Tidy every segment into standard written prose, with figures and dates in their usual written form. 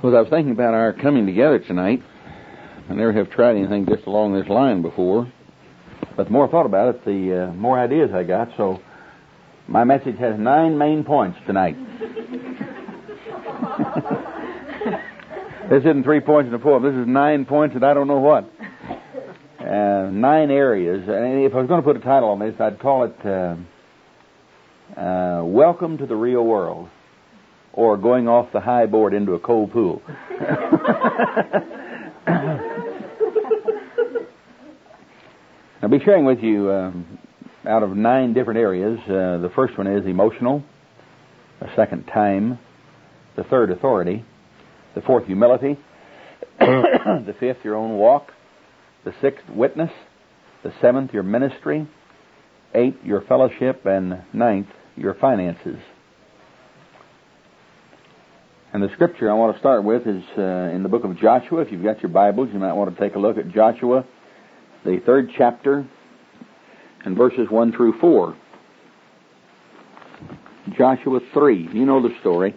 Well, as I was thinking about our coming together tonight, I never have tried anything just along this line before. But the more I thought about it, the more ideas I got. So my message has 9 main points tonight. This isn't 3 points in a poem. This is 9 points and I don't know what. 9 areas. And if I was going to put a title on this, I'd call it Welcome to the Real World, or Going Off the High Board into a Cold Pool. I'll be sharing with you out of 9 different areas. The first one is emotional. The second, time. The third, authority. The fourth, humility. The fifth, your own walk. The sixth, witness. The seventh, your ministry. 8, your fellowship. And 9th, your finances. And the scripture I want to start with is in the book of Joshua. If you've got your Bibles, you might want to take a look at Joshua, the 3rd chapter, and verses 1 through 4. Joshua 3. You know the story.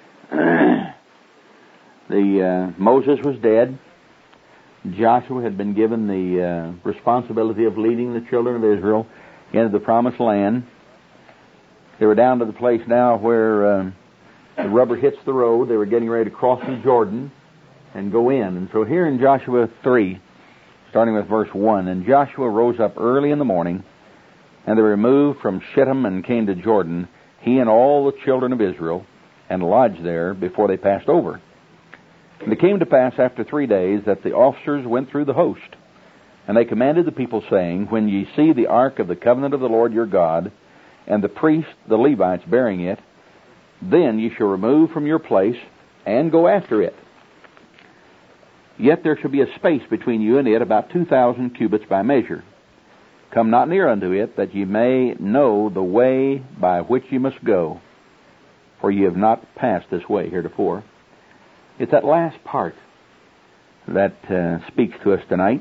Moses was dead. Joshua had been given the responsibility of leading the children of Israel into the promised land. They were down to the place now where the rubber hits the road. They were getting ready to cross the Jordan and go in. And so here in Joshua 3, starting with verse 1, and Joshua rose up early in the morning, and they removed from Shittim and came to Jordan, he and all the children of Israel, and lodged there before they passed over. And it came to pass after 3 days that the officers went through the host, and they commanded the people, saying, When ye see the ark of the covenant of the Lord your God, and the priests, the Levites, bearing it, then ye shall remove from your place, and go after it. Yet there shall be a space between you and it, about 2,000 cubits by measure. Come not near unto it, that ye may know the way by which ye must go, for ye have not passed this way heretofore. It's that last part that speaks to us tonight.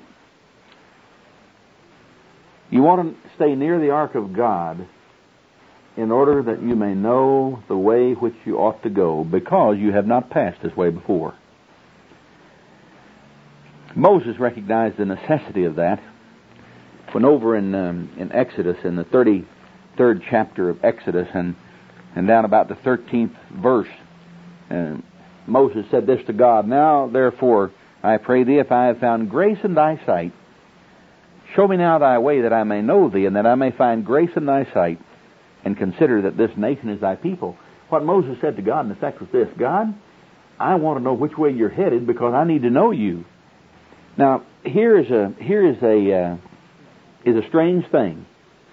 You want to stay near the ark of God in order that you may know the way which you ought to go, because you have not passed this way before. Moses recognized the necessity of that when over in Exodus, in the 33rd chapter of Exodus, and down about the 13th verse, Moses said this to God, Now, therefore, I pray thee, if I have found grace in thy sight, show me now thy way, that I may know thee, and that I may find grace in thy sight, and consider that this nation is thy people. What Moses said to God, in effect, was this: God, I want to know which way you're headed, because I need to know you. Now, here is a strange thing.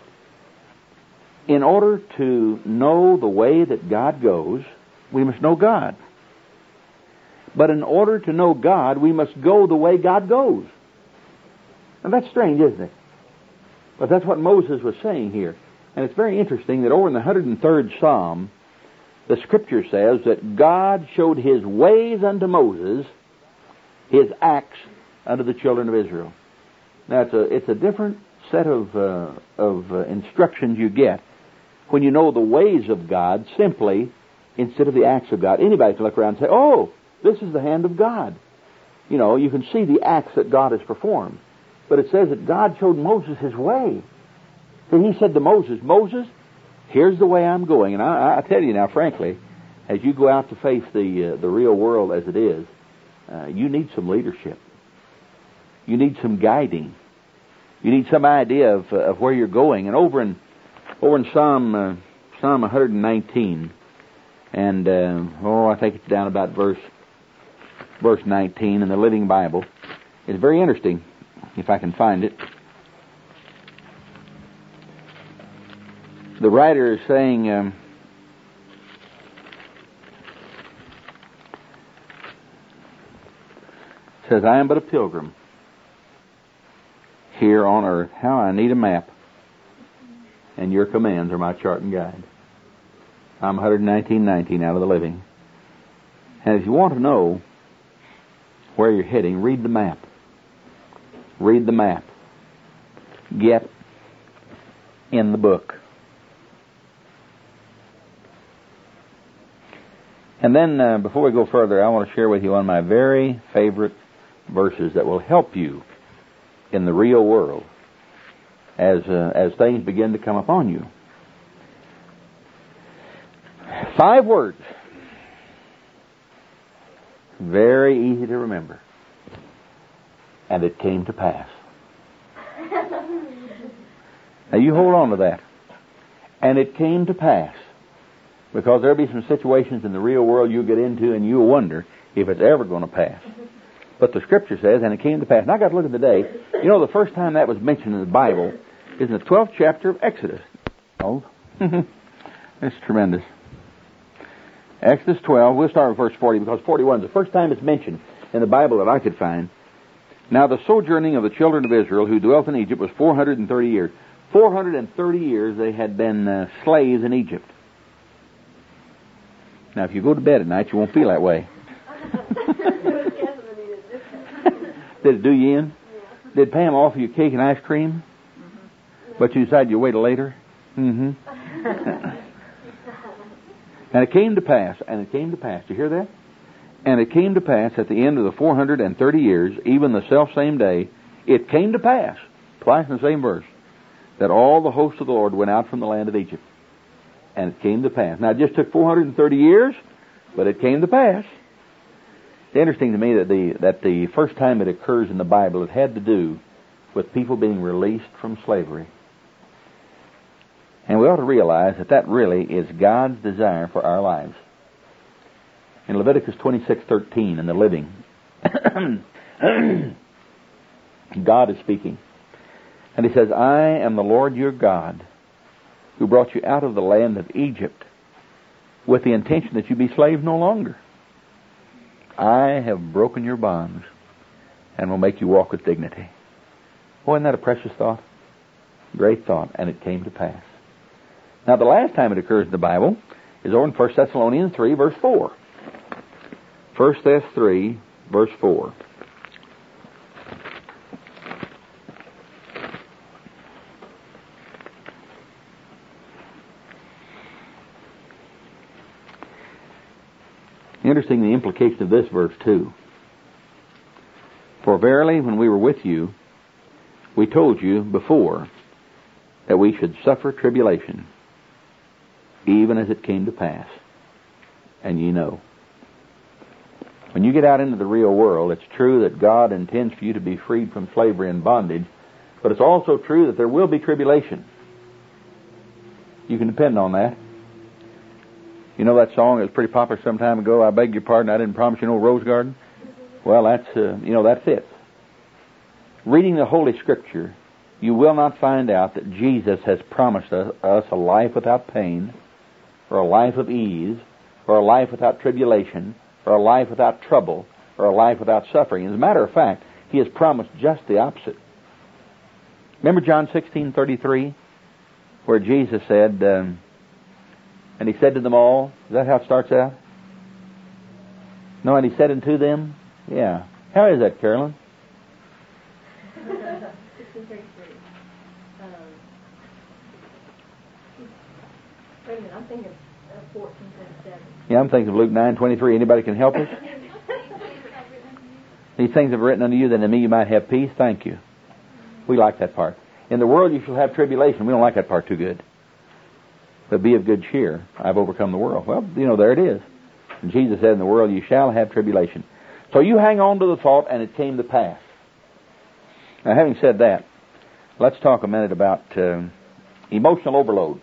In order to know the way that God goes, we must know God. But in order to know God, we must go the way God goes. And that's strange, isn't it? But that's what Moses was saying here. And it's very interesting that over in the 103rd Psalm, the Scripture says that God showed His ways unto Moses, His acts unto the children of Israel. Now, it's a different set of instructions you get when you know the ways of God simply instead of the acts of God. Anybody can look around and say, oh, this is the hand of God. You know, you can see the acts that God has performed. But it says that God showed Moses His way. And He said to Moses, Moses, here's the way I'm going. And I tell you now, frankly, as you go out to face the real world as it is, you need some leadership. You need some guiding. You need some idea of where you're going. And over in Psalm 119, and I think it's down about verse 19 in the Living Bible. It's very interesting, if I can find it. The writer is saying, says, I am but a pilgrim here on earth. How I need a map, and your commands are my chart and guide. Psalm 119:19 out of the Living. And if you want to know where you're heading, read the map. Read the map. Get in the book. And then, before we go further, I want to share with you one of my very favorite verses that will help you in the real world as things begin to come upon you. 5 words. Very easy to remember. And it came to pass. Now you hold on to that. And it came to pass. Because there'll be some situations in the real world you'll get into and you'll wonder if it's ever going to pass. But the Scripture says, and it came to pass. Now I've got to look at the day. You know, the first time that was mentioned in the Bible is in the 12th chapter of Exodus. Oh, that's tremendous. Exodus 12, we'll start with verse 40 because 41 is the first time it's mentioned in the Bible that I could find. Now the sojourning of the children of Israel who dwelt in Egypt was 430 years. 430 years they had been slaves in Egypt. Now, if you go to bed at night, you won't feel that way. Did it do you in? Yeah. Did Pam offer you cake and ice cream? Mm-hmm. But you decided you'd wait later? Mm-hmm. And it came to pass, you hear that? And it came to pass at the end of the 430 years, even the selfsame day, it came to pass, twice in the same verse, that all the hosts of the Lord went out from the land of Egypt. And it came to pass. Now, it just took 430 years, but it came to pass. It's interesting to me that the first time it occurs in the Bible, it had to do with people being released from slavery. And we ought to realize that really is God's desire for our lives. In Leviticus 26:13 in the Living, God is speaking. And He says, I am the Lord your God, who brought you out of the land of Egypt with the intention that you be slaves no longer. I have broken your bonds and will make you walk with dignity. Oh, isn't that a precious thought? Great thought. And it came to pass. Now, the last time it occurs in the Bible is over in 1 Thessalonians 3, verse 4. 1 Thess 3, verse 4. Interesting, the implication of this verse too. For verily, when we were with you, we told you before that we should suffer tribulation, even as it came to pass. And ye know. When you get out into the real world, it's true that God intends for you to be freed from slavery and bondage, but it's also true that there will be tribulation. You can depend on that. You know that song that was pretty popular some time ago, I beg your pardon, I didn't promise you no rose garden? Well, that's, that fits. Reading the Holy Scripture, you will not find out that Jesus has promised us a life without pain, or a life of ease, or a life without tribulation, or a life without trouble, or a life without suffering. As a matter of fact, He has promised just the opposite. Remember John 16:33, where Jesus said, and He said to them all, is that how it starts out? No, and He said unto them, yeah. How is that, Carolyn? 16:33. Wait a minute, I'm thinking of 14:27. Yeah, I'm thinking of Luke 9:23. Anybody can help us? These things have written unto you, that in me you might have peace. Thank you. We like that part. In the world you shall have tribulation. We don't like that part too good. But be of good cheer. I've overcome the world. Well, there it is. And Jesus said, in the world you shall have tribulation. So you hang on to the thought, and it came to pass. Now, having said that, let's talk a minute about emotional overload.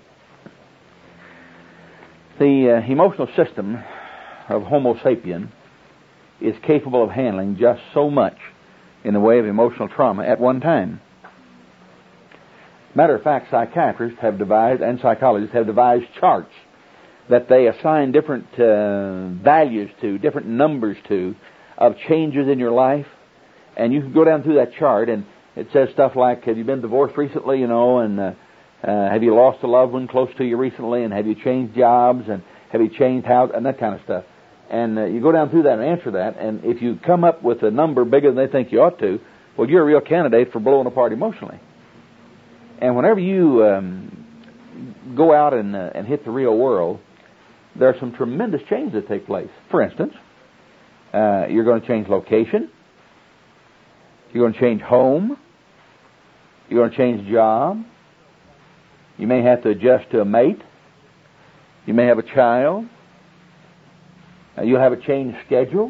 The emotional system of Homo sapien is capable of handling just so much in the way of emotional trauma at one time. Matter of fact, psychiatrists have devised, and psychologists have devised charts that they assign different values to, different numbers to, of changes in your life. And you can go down through that chart, and it says stuff like, have you been divorced recently, and have you lost a loved one close to you recently, and have you changed jobs, and have you changed house, and that kind of stuff. And you go down through that and answer that, and if you come up with a number bigger than they think you ought to, well, you're a real candidate for blowing apart emotionally. And whenever you go out and hit the real world, there are some tremendous changes that take place. For instance, you're going to change location. You're going to change home. You're going to change job. You may have to adjust to a mate. You may have a child. You'll have a changed schedule.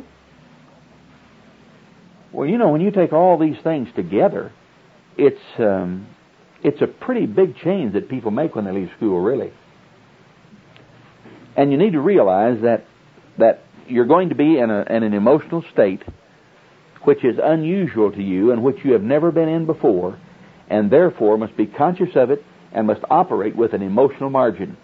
Well, you know, when you take all these things together, it's a pretty big change that people make when they leave school, really. And you need to realize that you're going to be in an emotional state which is unusual to you and which you have never been in before, and therefore must be conscious of it and must operate with an emotional margin.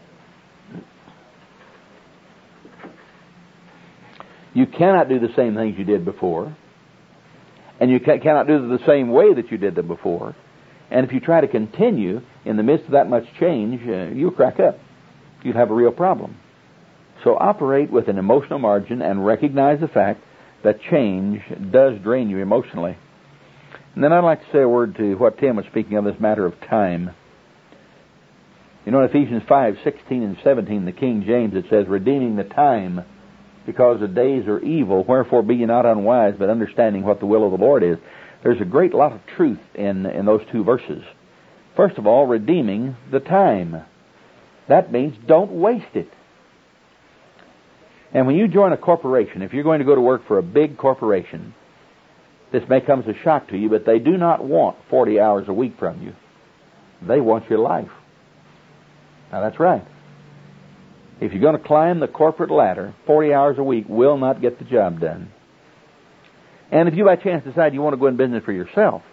You cannot do the same things you did before, and you cannot do them the same way that you did them before. And if you try to continue in the midst of that much change, you'll crack up. You'll have a real problem. So operate with an emotional margin and recognize the fact that change does drain you emotionally. And then I'd like to say a word to what Tim was speaking of, this matter of time. You know, in Ephesians 5:16 and 17, the King James, it says, redeeming the time, because the days are evil, wherefore be ye not unwise, but understanding what the will of the Lord is. There's a great lot of truth in those two verses. First of all, redeeming the time. That means don't waste it. And when you join a corporation, if you're going to go to work for a big corporation, this may come as a shock to you, but they do not want 40 hours a week from you. They want your life. Now that's right. If you're going to climb the corporate ladder, 40 hours a week will not get the job done. And if you by chance decide you want to go in business for yourself,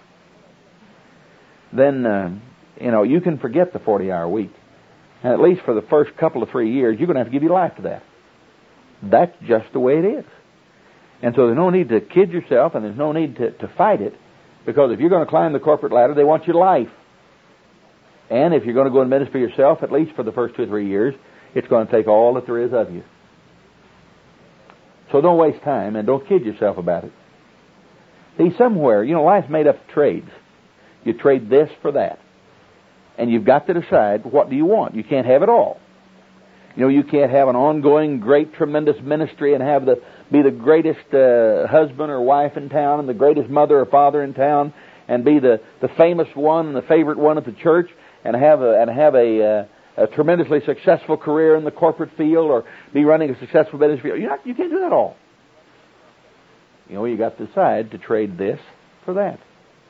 then, you can forget the 40-hour week. And at least for the first couple of 3 years, you're going to have to give your life to that. That's just the way it is. And so there's no need to kid yourself, and there's no need to fight it, because if you're going to climb the corporate ladder, they want your life. And if you're going to go in business for yourself, at least for the first 2 or 3 years, it's going to take all that there is of you. So don't waste time, and don't kid yourself about it. See, somewhere, life's made up of trades. You trade this for that. And you've got to decide, what do you want? You can't have it all. You can't have an ongoing, great, tremendous ministry and be the greatest husband or wife in town and the greatest mother or father in town and be the famous one and the favorite one at the church and have a tremendously successful career in the corporate field or be running a successful business field. You can't do that all. You got to decide to trade this for that.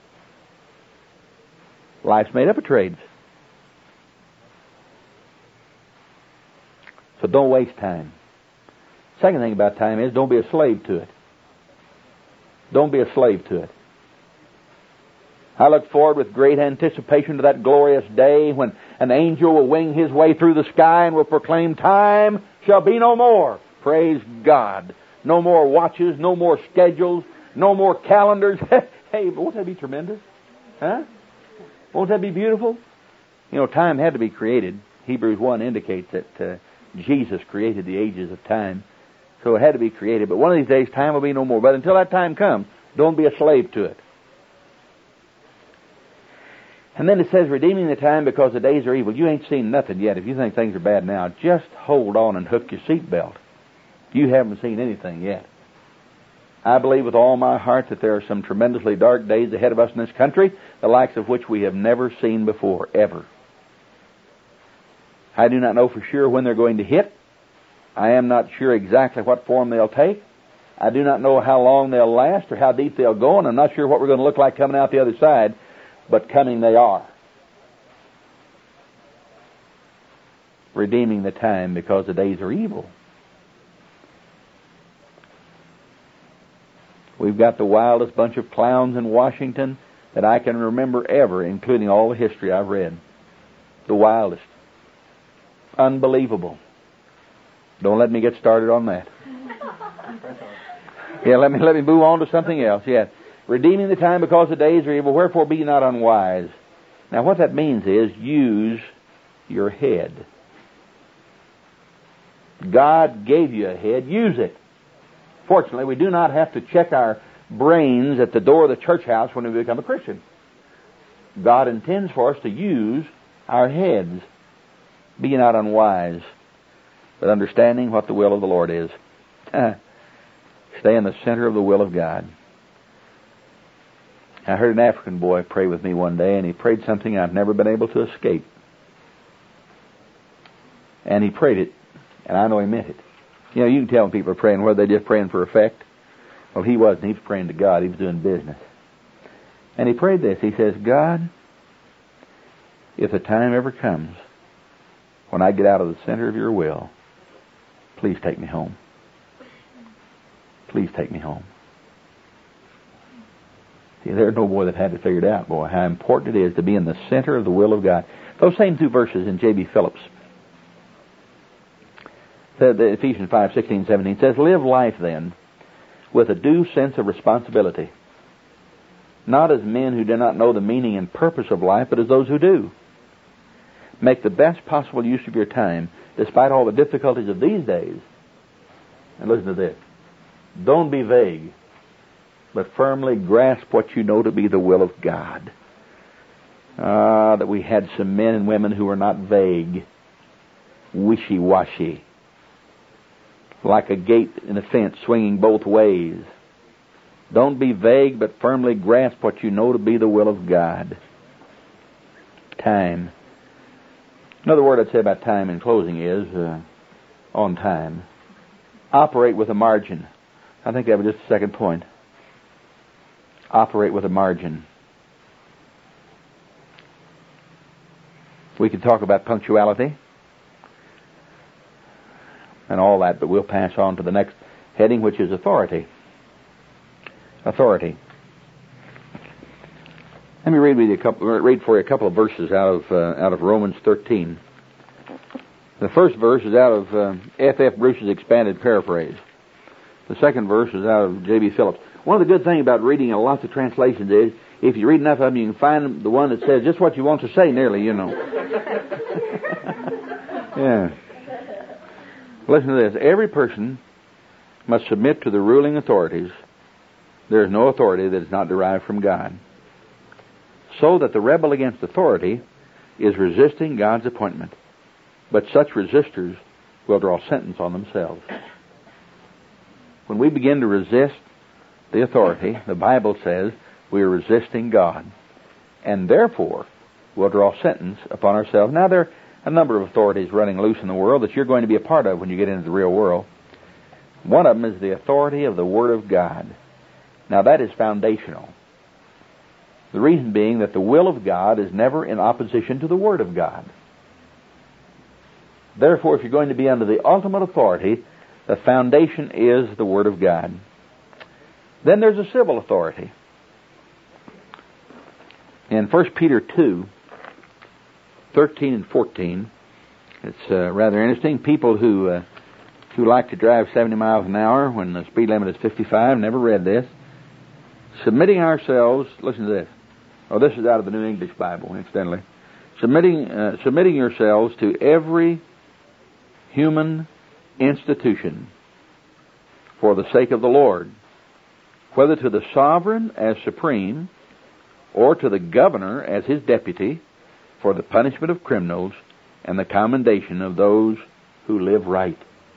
Life's made up of trades. So don't waste time. Second thing about time is don't be a slave to it. Don't be a slave to it. I look forward with great anticipation to that glorious day when an angel will wing his way through the sky and will proclaim, time shall be no more. Praise God. No more watches, no more schedules, no more calendars. Hey, won't that be tremendous? Huh? Won't that be beautiful? Time had to be created. Hebrews 1 indicates that Jesus created the ages of time. So it had to be created. But one of these days, time will be no more. But until that time comes, don't be a slave to it. And then it says, redeeming the time because the days are evil. You ain't seen nothing yet. If you think things are bad now, just hold on and hook your seatbelt. You haven't seen anything yet. I believe with all my heart that there are some tremendously dark days ahead of us in this country, the likes of which we have never seen before, ever. I do not know for sure when they're going to hit. I am not sure exactly what form they'll take. I do not know how long they'll last or how deep they'll go, and I'm not sure what we're going to look like coming out the other side, but coming they are. Redeeming the time because the days are evil. We've got the wildest bunch of clowns in Washington that I can remember ever, including all the history I've read. The wildest. Unbelievable. Don't let me get started on that. Yeah, let me move on to something else. Yeah. Redeeming the time because the days are evil, wherefore be not unwise. Now what that means is use your head. God gave you a head, use it. Fortunately, we do not have to check our brains at the door of the church house when we become a Christian. God intends for us to use our heads. Be not unwise. but understanding what the will of the Lord is. Stay in the center of the will of God. I heard an African boy pray with me one day, and he prayed something I've never been able to escape. And he prayed it, and I know he meant it. You know, you can tell when people are praying whether they're just praying for effect. Well, he wasn't. He was praying to God. He was doing business. And he prayed this. He says, God, if the time ever comes when I get out of the center of your will, please take me home. Please take me home. See, there's no boy that had to figure it out, boy, how important it is to be in the center of the will of God. Those same two verses in J.B. Phillips. The Ephesians 5:16-17 says, live life then with a due sense of responsibility, not as men who do not know the meaning and purpose of life, but as those who do. Make the best possible use of your time, despite all the difficulties of these days. And listen to this. Don't be vague, but firmly grasp what you know to be the will of God. That we had some men and women who were not vague, wishy-washy, like a gate in a fence swinging both ways. Don't be vague, but firmly grasp what you know to be the will of God. Time. Another word I'd say about time in closing is on time. Operate with a margin. I think that was just the second point. Operate with a margin. We could talk about punctuality and all that, but we'll pass on to the next heading, which is authority. Authority. Let me read for you a couple of verses out of Romans 13. The first verse is out of F.F. Bruce's expanded paraphrase. The second verse is out of J.B. Phillips. One of the good things about reading lots of translations is, if you read enough of them, you can find the one that says just what you want to say, nearly, you know. Yeah. Listen to this. Every person must submit to the ruling authorities. There is no authority that is not derived from God. So that the rebel against authority is resisting God's appointment. But such resistors will draw sentence on themselves. When we begin to resist the authority, the Bible says we are resisting God. And therefore, we'll draw sentence upon ourselves. Now, there are a number of authorities running loose in the world that you're going to be a part of when you get into the real world. One of them is the authority of the Word of God. Now, that is foundational. The reason being that the will of God is never in opposition to the Word of God. Therefore, if you're going to be under the ultimate authority, the foundation is the Word of God. Then there's a civil authority. In 1 Peter 2, 13 and 14, it's rather interesting. People who like to drive 70 miles an hour when the speed limit is 55, never read this. Submitting ourselves, listen to this. Oh, this is out of the New English Bible, incidentally. Submitting yourselves to every human institution for the sake of the Lord, whether to the sovereign as supreme, or to the governor as his deputy, for the punishment of criminals and the commendation of those who live right.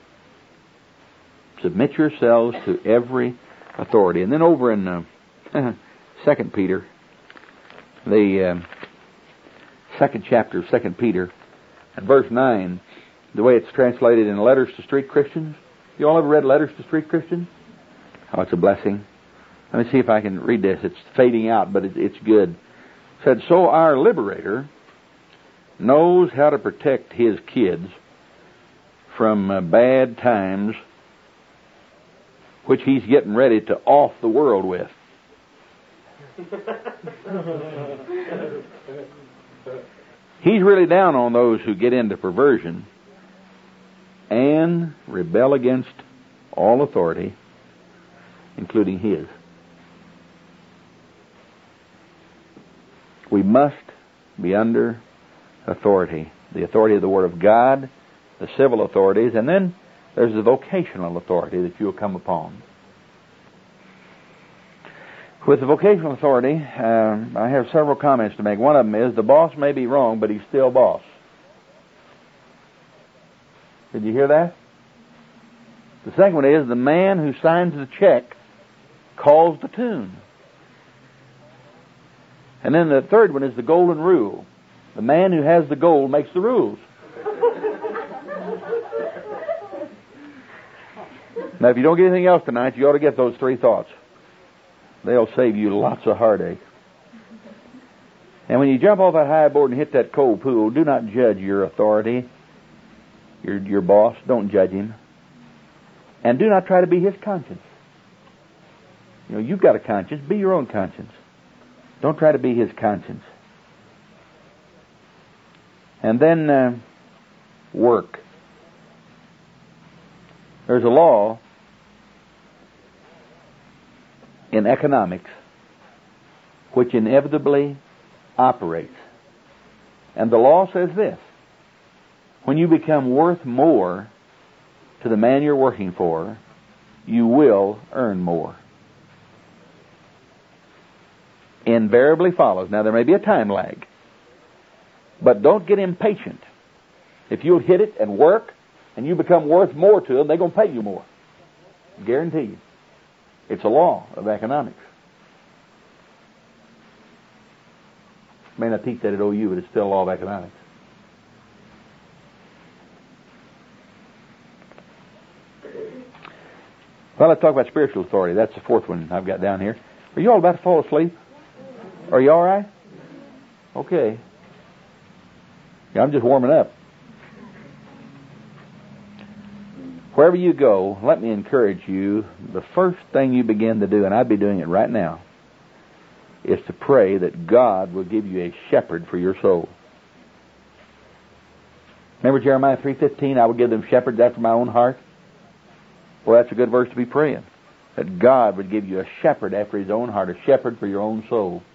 Submit yourselves to every authority. And then over in 2 Peter, the second chapter of 2 Peter, and verse 9, the way it's translated in Letters to Street Christians. You all ever read Letters to Street Christians? Oh, it's a blessing. Let me see if I can read this. It's fading out, but it's good. It said, so our liberator knows how to protect his kids from bad times, which he's getting ready to off the world with. He's really down on those who get into perversion and rebel against all authority, including his. We must be under authority. The authority of the Word of God, the civil authorities, and then there's the vocational authority that you'll come upon. With the vocational authority, I have several comments to make. One of them is the boss may be wrong, but he's still boss. Did you hear that? The second one is the man who signs the check calls the tune. And then the third one is the golden rule. The man who has the gold makes the rules. Now, if you don't get anything else tonight, you ought to get those three thoughts. They'll save you lots of heartache. And when you jump off that high board and hit that cold pool, do not judge your authority, your boss. Don't judge him. And do not try to be his conscience. You know, you've got a conscience. Be your own conscience. Don't try to be his conscience. And then work. There's a law in economics which inevitably operates. And the law says this: when you become worth more to the man you're working for, you will earn more. Invariably follows. Now, there may be a time lag, but don't get impatient. If you'll hit it and work, and you become worth more to them, they're going to pay you more. Guarantee you. It's a law of economics. May not teach that at OU, but it's still a law of economics. Well, let's talk about spiritual authority. That's the fourth one I've got down here. Are you all about to fall asleep? Are you all right? Okay. Yeah, I'm just warming up. Wherever you go, let me encourage you, the first thing you begin to do, and I'd be doing it right now, is to pray that God will give you a shepherd for your soul. Remember Jeremiah 3:15, I will give them shepherds after my own heart? Well, that's a good verse to be praying. That God would give you a shepherd after his own heart, a shepherd for your own soul.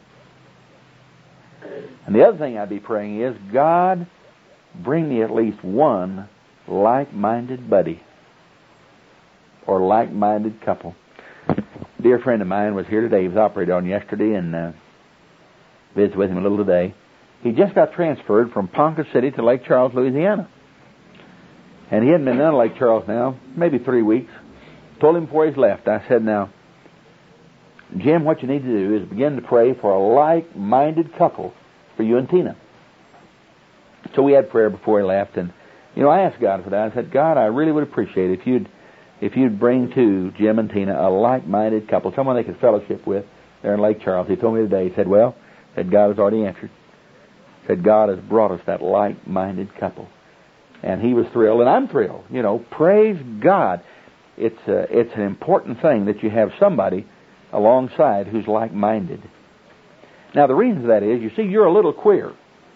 And the other thing I'd be praying is, God, bring me at least one like-minded buddy or like-minded couple. A dear friend of mine was here today. He was operated on yesterday, and visited with him a little today. He just got transferred from Ponca City to Lake Charles, Louisiana. And he hadn't been down to Lake Charles now, maybe 3 weeks. Told him before he left, I said, now, Jim, what you need to do is begin to pray for a like-minded couple for you and Tina. So we had prayer before he left, and I asked God for that. I said, God, I really would appreciate it if you'd bring to Jim and Tina a like-minded couple, someone they could fellowship with there in Lake Charles. He told me today, he said, God has already answered. He said, God has brought us that like-minded couple. And he was thrilled, and I'm thrilled. Praise God. It's an important thing that you have somebody alongside who's like-minded. Now, the reason for that is, you see, you're a little queer.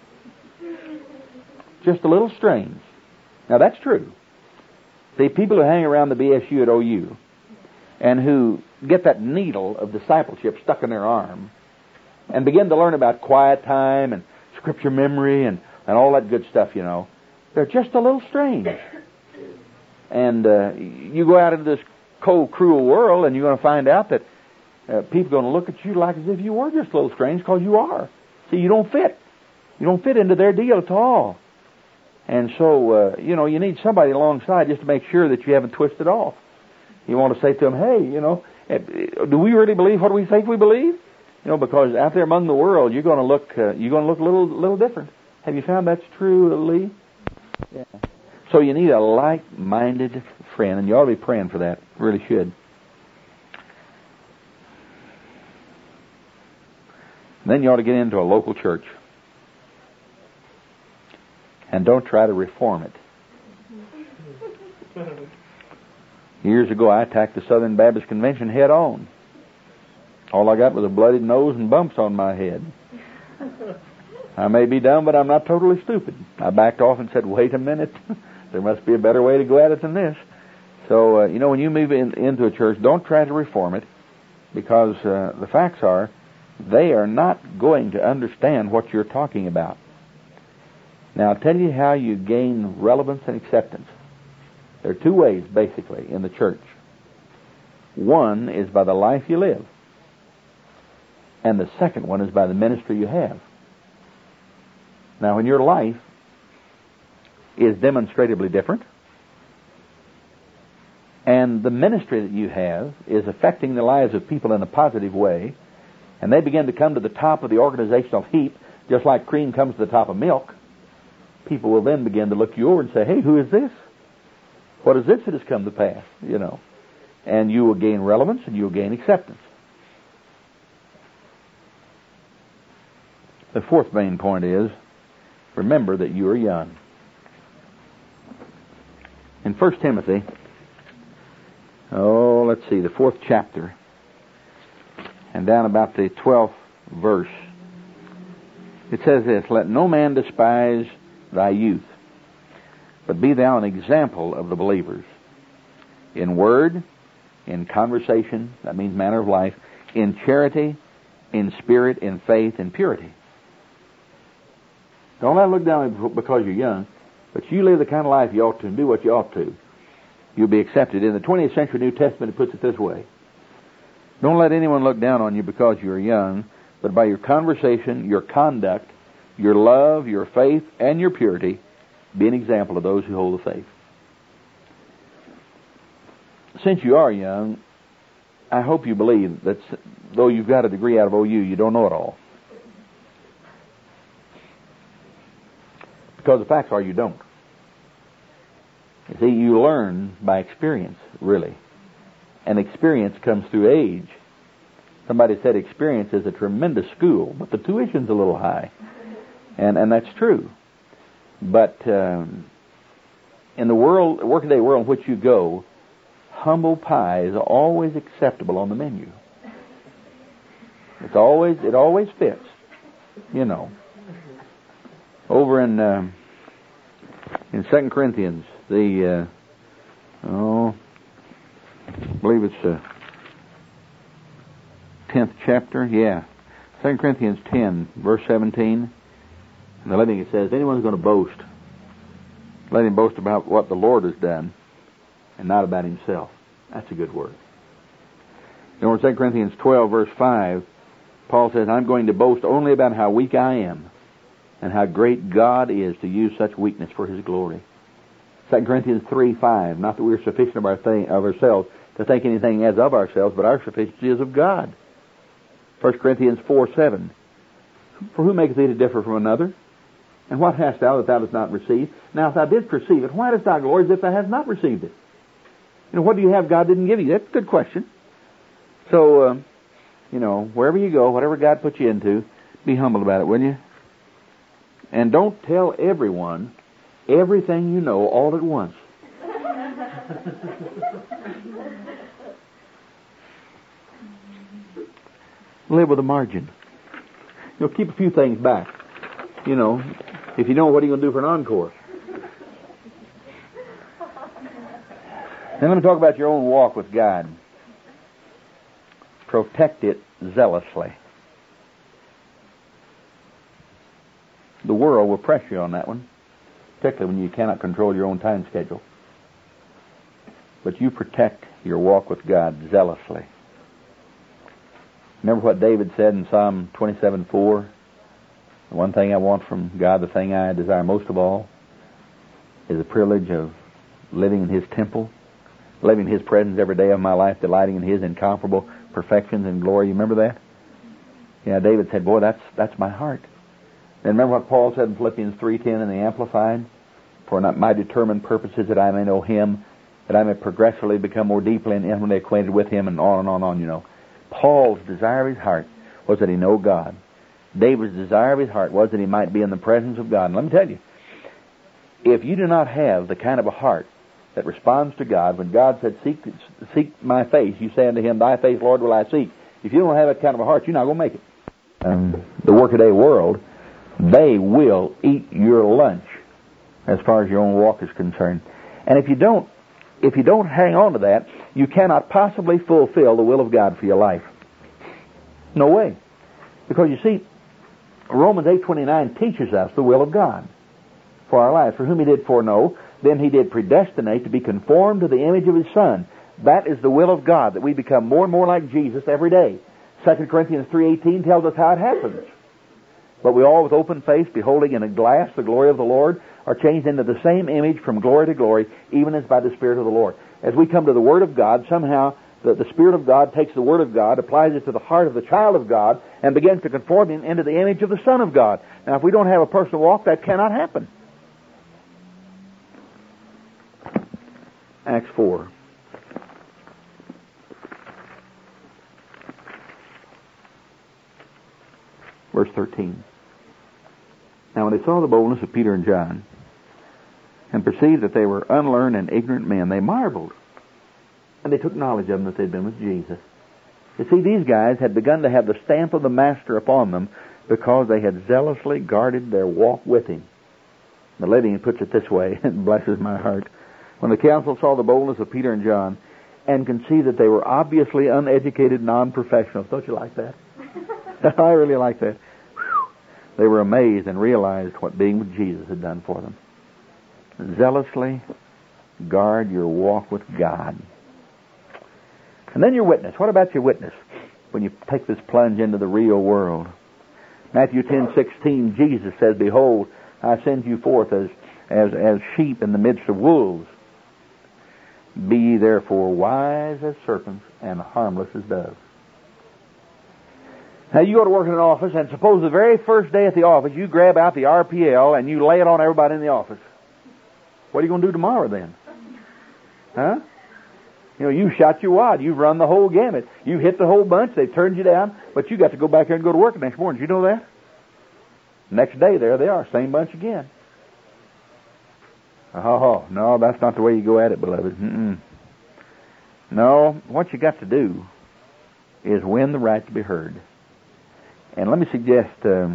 Just a little strange. Now, that's true. See, people who hang around the BSU at OU and who get that needle of discipleship stuck in their arm and begin to learn about quiet time and scripture memory and all that good stuff, they're just a little strange. And you go out into this cold, cruel world, and you're going to find out that people are going to look at you like as if you were just a little strange, because you are. See, you don't fit. You don't fit into their deal at all. And so, you need somebody alongside just to make sure that you haven't twisted off. You want to say to them, hey, do we really believe what we think we believe? Because out there among the world, you're going to look a little different. Have you found that's true, Lee? Yeah. So you need a like-minded friend, and you ought to be praying for that. Really should. Then you ought to get into a local church. And don't try to reform it. Years ago, I attacked the Southern Baptist Convention head on. All I got was a bloodied nose and bumps on my head. I may be dumb, but I'm not totally stupid. I backed off and said, wait a minute. There must be a better way to go at it than this. So, when you move into a church, don't try to reform it, because the facts are, they are not going to understand what you're talking about. Now, I'll tell you how you gain relevance and acceptance. There are two ways, basically, in the church. One is by the life you live, and the second one is by the ministry you have. Now, when your life is demonstratively different, and the ministry that you have is affecting the lives of people in a positive way, and they begin to come to the top of the organizational heap, just like cream comes to the top of milk, people will then begin to look you over and say, hey, who is this? What is this that has come to pass? And you will gain relevance and you will gain acceptance. The fourth main point is, remember that you are young. In 1 Timothy, the 4th chapter, and down about the 12th verse, it says this, let no man despise thy youth, but be thou an example of the believers, in word, in conversation, that means manner of life, in charity, in spirit, in faith, in purity. Don't let them look down on you because you're young, but you live the kind of life you ought to and do what you ought to. You'll be accepted. In the 20th century New Testament, it puts it this way. Don't let anyone look down on you because you're young, but by your conversation, your conduct, your love, your faith, and your purity, be an example of those who hold the faith. Since you are young, I hope you believe that though you've got a degree out of OU, you don't know it all. Because the facts are you don't. You see, you learn by experience, really. And experience comes through age. Somebody said experience is a tremendous school, but the tuition's a little high. And that's true. But in the workaday world in which you go, humble pie is always acceptable on the menu. It always fits, Over in 2 Corinthians, I believe it's the 10th chapter. 2 Corinthians 10, verse 17. In the Living it says, anyone's going to boast, let him boast about what the Lord has done and not about himself. That's a good word. In 2 Corinthians 12, verse 5, Paul says, I'm going to boast only about how weak I am and how great God is to use such weakness for His glory. 2 Corinthians 3:5, not that we are sufficient of ourselves to think anything as of ourselves, but our sufficiency is of God. 1 Corinthians 4:7, for who maketh thee to differ from another? And what hast thou that thou dost not receive? Now if thou didst receive it, why dost thou glory as if thou hast not received it? What do you have God didn't give you? That's a good question. So, wherever you go, whatever God puts you into, be humble about it, will you? And don't tell everyone everything you know all at once. Live with a margin. Keep a few things back. If you know, what are you going to do for an encore? Then let me talk about your own walk with God. Protect it zealously. The world will press you on that one, particularly when you cannot control your own time schedule. But you protect your walk with God zealously. Remember what David said in Psalm 27:4? The one thing I want from God, the thing I desire most of all, is the privilege of living in His temple, living in His presence every day of my life, delighting in His incomparable perfections and glory. You remember that? David said, boy, that's my heart. And remember what Paul said in Philippians 3:10 in the Amplified? For not my determined purpose is that I may know Him, that I may progressively become more deeply and intimately acquainted with Him, and on. Paul's desire of his heart was that he know God. David's desire of his heart was that he might be in the presence of God. And let me tell you, if you do not have the kind of a heart that responds to God, when God said, seek my face, you say unto Him, thy face, Lord, will I seek. If you don't have that kind of a heart, you're not going to make it. The workaday world, they will eat your lunch as far as your own walk is concerned. And if you don't hang on to that, you cannot possibly fulfill the will of God for your life. No way. Because you see, Romans 8:29 teaches us the will of God for our lives. For whom He did foreknow, then He did predestinate to be conformed to the image of His Son. That is the will of God, that we become more and more like Jesus every day. 2 Corinthians 3:18 tells us how it happens. But we all with open face, beholding in a glass the glory of the Lord, are changed into the same image from glory to glory, even as by the Spirit of the Lord. as we come to the Word of God, somehow the Spirit of God takes the Word of God, applies it to the heart of the child of God, and begins to conform him into the image of the Son of God. Now, if we don't have a personal walk, that cannot happen. Acts 4. Verse 13. Now when they saw the boldness of Peter and John, and perceived that they were unlearned and ignorant men, they marveled. And they took knowledge of them that they'd been with Jesus. You see, these guys had begun to have the stamp of the Master upon them because they had zealously guarded their walk with Him. The Living puts it this way, and blesses my heart. When the council saw the boldness of Peter and John, and could see that they were obviously uneducated non-professionals. Don't you like that? I really like that. Whew. They were amazed and realized what being with Jesus had done for them. Zealously guard your walk with God. And then your witness. What about your witness when you take this plunge into the real world? Matthew 10:16, Jesus says, "Behold, I send you forth as sheep in the midst of wolves. Be ye therefore wise as serpents and harmless as doves." Now you go to work in an office, and suppose the very first day at the office you grab out the RPL and you lay it on everybody in the office. What are you going to do tomorrow then? Huh? You know, you shot your wad. You've run the whole gamut. You hit the whole bunch. They've turned you down. But you got to go back there and go to work the next morning. Did you know that? Next day, there they are. Same bunch again. Oh, no, that's not the way you go at it, beloved. Mm-mm. No, what you got to do is win the right to be heard. And let me suggest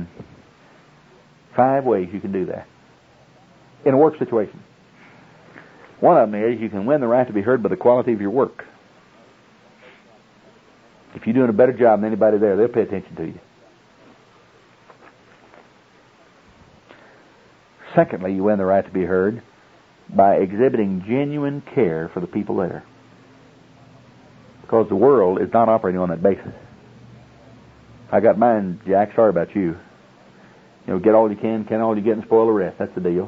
5 ways you can do that in a work situation. One of them is you can win the right to be heard by the quality of your work. If you're doing a better job than anybody there, they'll pay attention to you. Secondly, you win the right to be heard by exhibiting genuine care for the people there. Because the world is not operating on that basis. I got mine, Jack. Sorry about you. You know, get all you can all you get, and spoil the rest. That's the deal.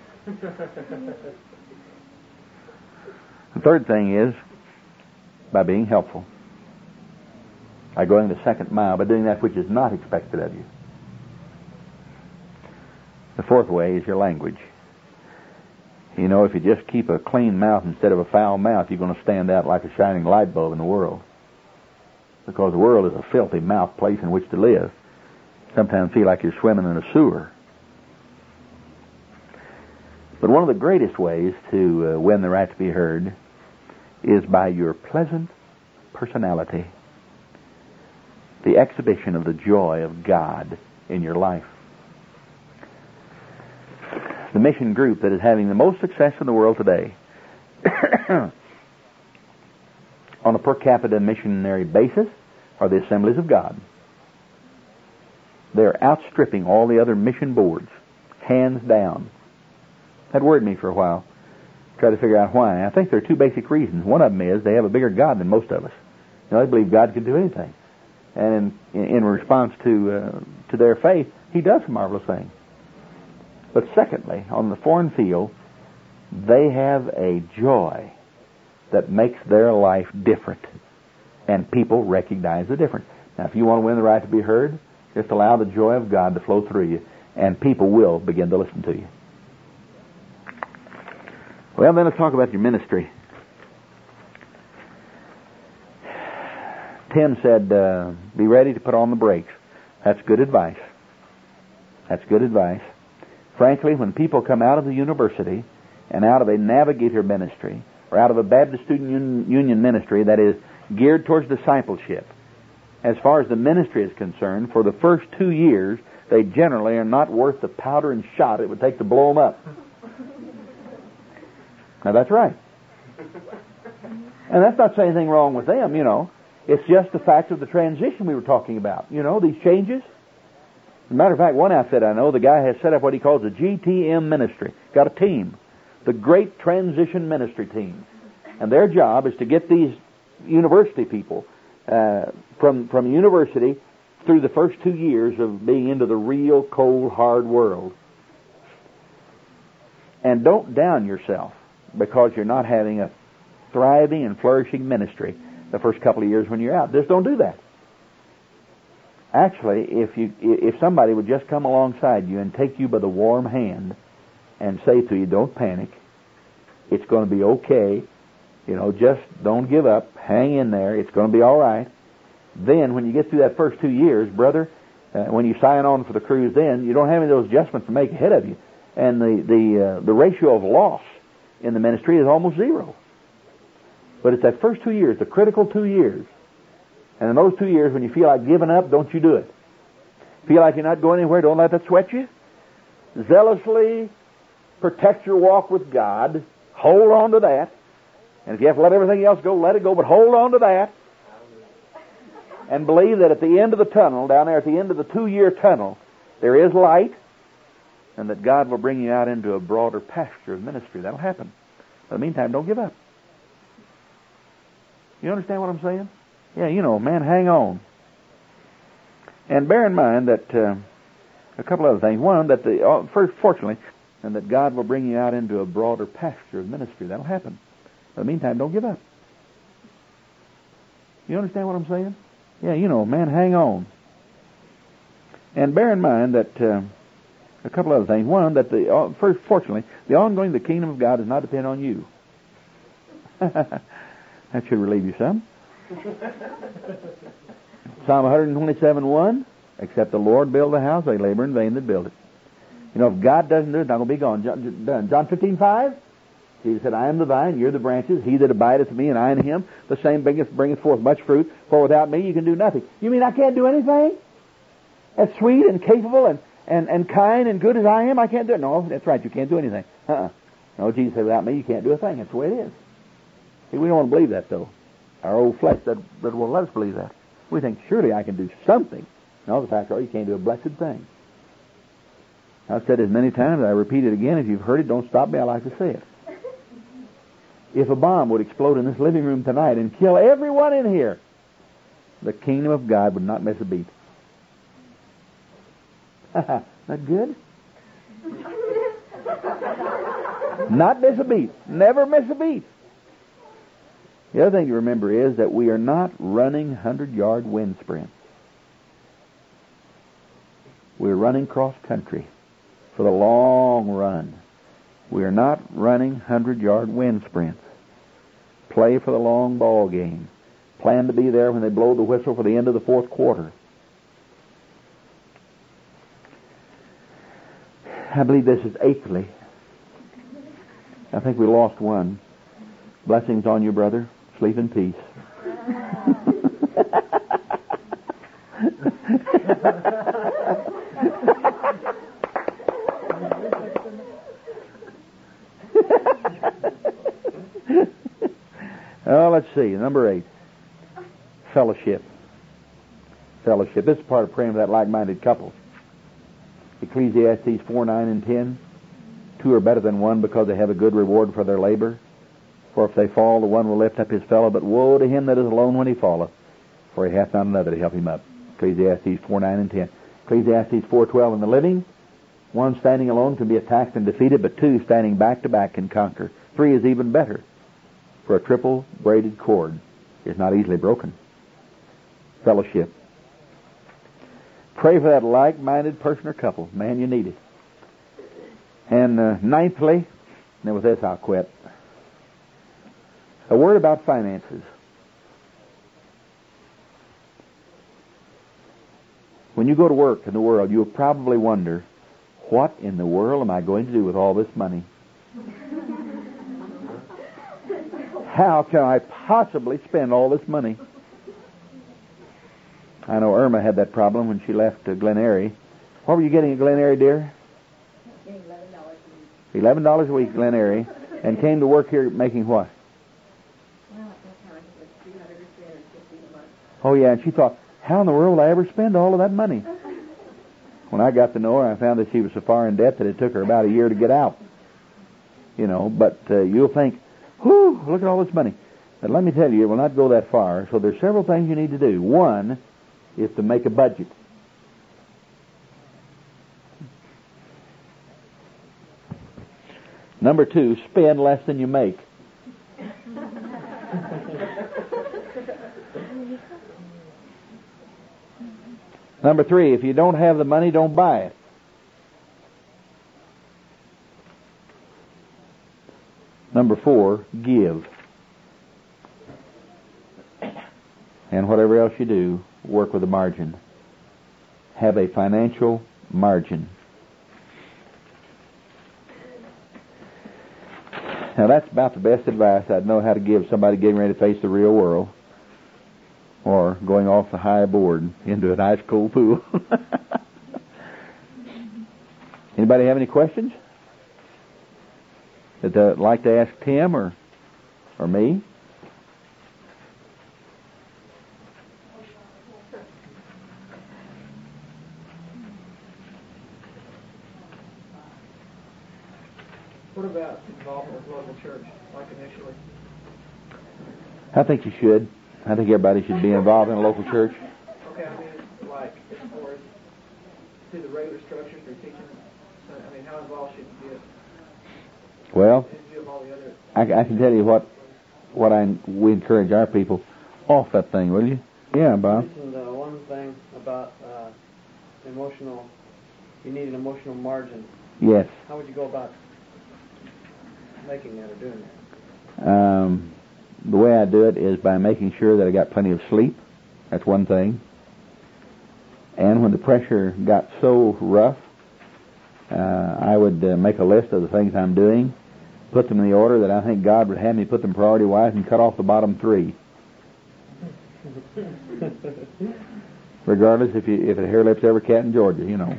The third thing is by being helpful. By going the second mile, by doing that which is not expected of you. The fourth way is your language. You know, if you just keep a clean mouth instead of a foul mouth, you're going to stand out like a shining light bulb in the world. Because the world is a filthy mouth place in which to live. Sometimes feel like you're swimming in a sewer. But one of the greatest ways to win the right to be heard is by your pleasant personality. The exhibition of the joy of God in your life. The mission group that is having the most success in the world today on a per capita missionary basis are the Assemblies of God. They're outstripping all the other mission boards, hands down. That worried me for a while. Try to figure out why. I think there are 2 basic reasons. One of them is they have a bigger God than most of us. You know, they believe God can do anything. And in response to their faith, He does marvelous things. But secondly, on the foreign field, they have a joy that makes their life different. And people recognize the difference. Now, if you want to win the right to be heard, just allow the joy of God to flow through you, and people will begin to listen to you. Well, then let's talk about your ministry. Tim said, be ready to put on the brakes. That's good advice. That's good advice. Frankly, when people come out of the university and out of a navigator ministry or out of a Baptist Student Union ministry that is geared towards discipleship, as far as the ministry is concerned, for the first 2 years, they generally are not worth the powder and shot it would take to blow them up. Now, that's right. And that's not saying anything wrong with them, you know. It's just the fact of the transition we were talking about. You know, these changes. As a matter of fact, one outfit I know, the guy has set up what he calls a GTM ministry. Got a team. The Great Transition Ministry Team. And their job is to get these university people from university through the first 2 years of being into the real cold, hard world. And don't down yourself because you're not having a thriving and flourishing ministry the first couple of years when you're out. Just don't do that. Actually, if somebody would just come alongside you and take you by the warm hand and say to you, don't panic, it's going to be okay, just don't give up, hang in there, it's going to be all right. Then when you get through that first 2 years, brother, when you sign on for the cruise, then you don't have any of those adjustments to make ahead of you. And the ratio of loss in the ministry is almost zero. But it's that first 2 years, the critical 2 years. And in those 2 years, when you feel like giving up, don't you do it. Feel like you're not going anywhere, don't let that sweat you. Zealously protect your walk with God. Hold on to that. And if you have to let everything else go, let it go, but hold on to that. And believe that at the end of the tunnel, down there at the end of the 2-year tunnel, there is light, and that God will bring you out into a broader pasture of ministry. That'll happen. But in the meantime, don't give up. You understand what I'm saying? Yeah, man, hang on. And bear in mind that a couple other things. One, that first, fortunately, and that God will bring you out into a broader pasture of ministry. That'll happen. But in the meantime, don't give up. You understand what I'm saying? Yeah, man, hang on. And bear in mind that a couple other things. One, that first, fortunately, the ongoing of the kingdom of God does not depend on you. That should relieve you some. Psalm 127:1, except the Lord build the house, they labor in vain that build it. If God doesn't do it, it's not going to be gone. John 15:5, Jesus said, I am the vine, you're the branches. He that abideth in me and I in him, the same bringeth forth much fruit. For without me you can do nothing. You mean I can't do anything? As sweet and capable and kind and good as I am, I can't do it. No, that's right, you can't do anything. No, Jesus said, without me you can't do a thing. That's the way it is. See, we don't want to believe that, though. Our old flesh that won't let us believe that. We think, surely I can do something. No, the fact is, you can't do a blessed thing. I've said it many times, I repeat it again. If you've heard it, don't stop me, I like to say it. If a bomb would explode in this living room tonight and kill everyone in here, the kingdom of God would not miss a beat. That good? Not miss a beat. Never miss a beat. The other thing to remember is that we are not running 100-yard wind sprints. We're running cross country for the long run. We are not running 100-yard wind sprints. Play for the long ball game. Plan to be there when they blow the whistle for the end of the fourth quarter. I believe this is eighthly. I think we lost one. Blessings on you, brother. Sleep in peace. Oh, let's see. Number 8. Fellowship. Fellowship. This is part of praying for that like-minded couple. Ecclesiastes 4:9 and 10. 2 are better than one because they have a good reward for their labor. For if they fall, the one will lift up his fellow, but woe to him that is alone when he falleth, for he hath not another to help him up. Ecclesiastes 4:9 and 10. Ecclesiastes 4:12 in the living. 1 standing alone can be attacked and defeated, but 2 standing back to back can conquer. 3 is even better, for a triple braided cord is not easily broken. Fellowship. Pray for that like-minded person or couple. Man, you need it. And ninthly, and then with this I'll quit. A word about finances. When you go to work in the world, you'll probably wonder, what in the world am I going to do with all this money? How can I possibly spend all this money? I know Irma had that problem when she left Glen Eyrie. What were you getting at Glen Eyrie, dear? Getting $11 a week. $11 a week, Glen Eyrie, and came to work here making what? Well, at that time it was $300 or $350 a month. Oh, yeah, and she thought, how in the world will I ever spend all of that money? When I got to know her, I found that she was so far in debt that it took her about a year to get out. But you'll think, whew, look at all this money. But let me tell you, it will not go that far. So there's several things you need to do. One is to make a budget. Number 2, spend less than you make. Number 3, if you don't have the money, don't buy it. Number 4, give. And whatever else you do, work with a margin. Have a financial margin. Now that's about the best advice I'd know how to give somebody getting ready to face the real world, or going off the high board into an ice cold pool. Anybody have any questions that they'd like to ask Tim or me? What about involvement with local church, like initially? I think you should. I think everybody should be involved in a local church. Okay, I mean, like, as far as through the regular structures they're teaching, I mean, how involved should you get? Well, In view of all the other... I can tell you what we encourage our people. Off that thing, will you? Yeah, Bob. You mentioned one thing about emotional, you need an emotional margin. Yes. How would you go about making that or doing that? The way I do it is by making sure that I got plenty of sleep. That's one thing. And when the pressure got so rough, I would make a list of the things I'm doing, put them in the order that I think God would have me put them priority-wise, and cut off the bottom 3. Regardless if a hair lips every cat in Georgia, you know.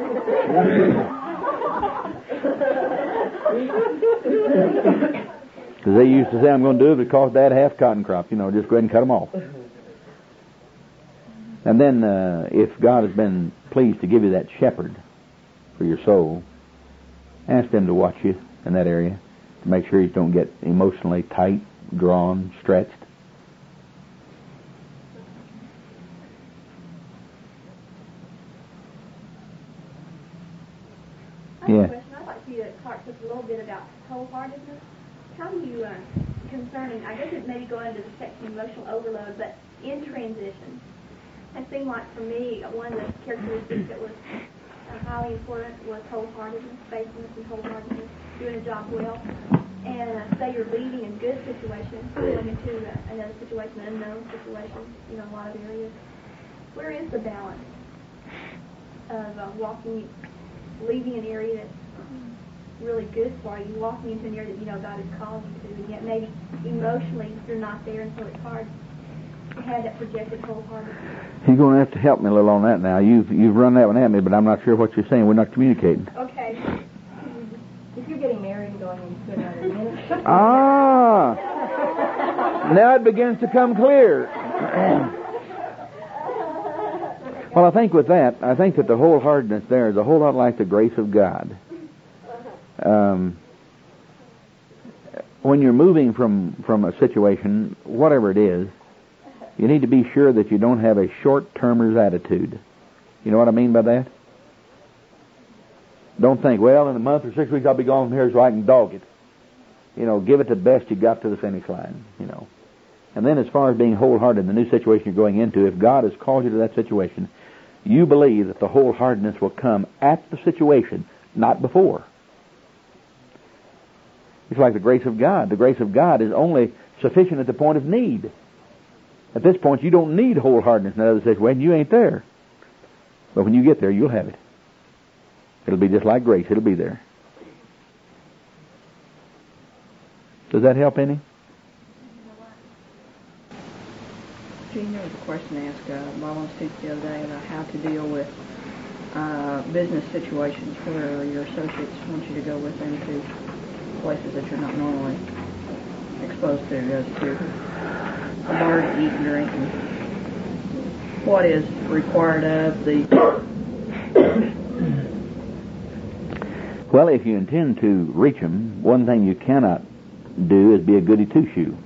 Because they used to say, I'm going to do it if it costs Dad half cotton crop. You know, just go ahead and cut them off. And then, if God has been pleased to give you that shepherd for your soul, ask them to watch you in that area to make sure you don't get emotionally tight, drawn, stretched. I have Yeah. a question. I'd like you to talk just a little bit about wholeheartedness. How do you, concerning, I guess it maybe go into the section emotional overload, but in transition, it seemed like for me, one of the characteristics that was highly important was wholeheartedness, faithfulness and wholeheartedness, doing a job well. And say you're leaving a good situation, going into another situation, an unknown situation, you know, a lot of areas. Where is the balance of leaving an area that's really good for you, walking into an area that you know God has called you to, and yet maybe emotionally you're not there, and so it's hard to have that projected wholeheartedness. You're going to have to help me a little on that now. You've run that one at me, but I'm not sure what you're saying. We're not communicating. Okay. If you're getting married and going into another ministry... Now it begins to come clear. Well, I think with that, I think that the wholeheartedness there is a whole lot like the grace of God. When you're moving from a situation, whatever it is, you need to be sure that you don't have a short-termer's attitude. You know what I mean by that? Don't think, well, in a month or 6 weeks I'll be gone from here so I can dog it. You know, give it the best you got to the finish line, you know. And then as far as being wholehearted in the new situation you're going into, if God has called you to that situation, you believe that the wholeheartedness will come at the situation, not before. It's like the grace of God. The grace of God is only sufficient at the point of need. At this point, you don't need wholeheartedness in another situation. You ain't there. But when you get there, you'll have it. It'll be just like grace. It'll be there. Does that help any? Gene, there was a question asked Bob on Steve the other day about how to deal with business situations where your associates want you to go with them to places that you're not normally exposed to, as to a bar to eat and drink, and what is required of the... Well, if you intend to reach them, one thing you cannot do is be a goody two-shoe.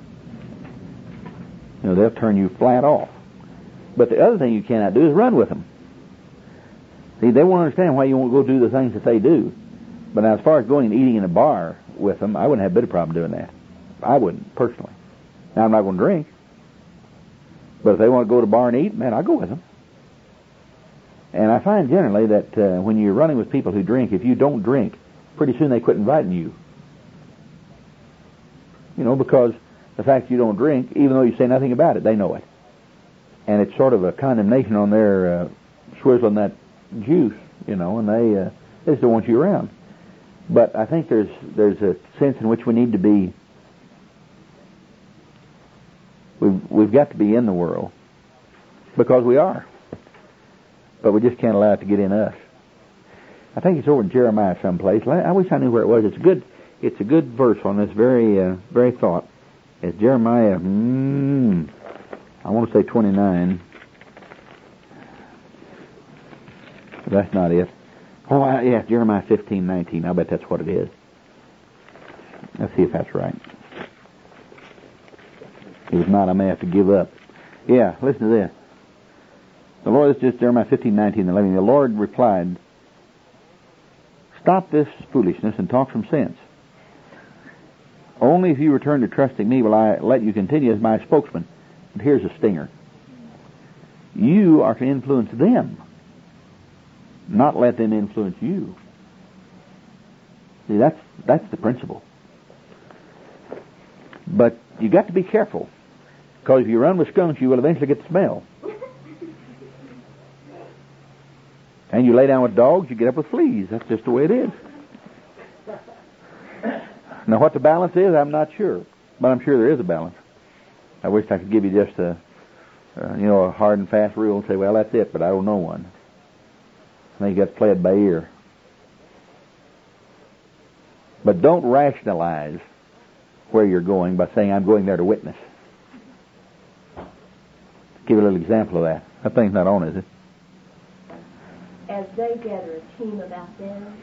You know, they'll turn you flat off. But the other thing you cannot do is run with them. See, they won't understand why you won't go do the things that they do. But now, as far as going and eating in a bar with them, I wouldn't have a bit of problem doing that. I wouldn't, personally. Now, I'm not going to drink. But if they want to go to a bar and eat, man, I'll go with them. And I find generally that when you're running with people who drink, if you don't drink, pretty soon they quit inviting you. You know, because the fact you don't drink, even though you say nothing about it, they know it. And it's sort of a condemnation on their swizzling that juice, you know, and they just don't want you around. But I think there's a sense in which we need to be, we've got to be in the world, because we are. But we just can't allow it to get in us. I think it's over in Jeremiah someplace. I wish I knew where it was. It's a good verse on this very thought. It's Jeremiah, I want to say 29. That's not it. Oh, yeah, Jeremiah 15:19. I bet that's what it is. Let's see if that's right. If not, I may have to give up. Yeah, listen to this. The Lord, this is just Jeremiah 15:19-11. The Lord replied, "Stop this foolishness and talk some sense. Only if you return to trusting me will I let you continue as my spokesman." And here's a stinger. You are to influence them, not let them influence you. See, that's the principle. But you got to be careful, because if you run with skunks, you will eventually get the smell. And you lay down with dogs, you get up with fleas. That's just the way it is. Now, what the balance is, I'm not sure, but I'm sure there is a balance. I wish I could give you just a hard and fast rule and say, well, that's it, but I don't know one. I think you got to play it by ear. But don't rationalize where you're going by saying, I'm going there to witness. Give you a little example of that. That thing's not on, is it? As they gather a team about them,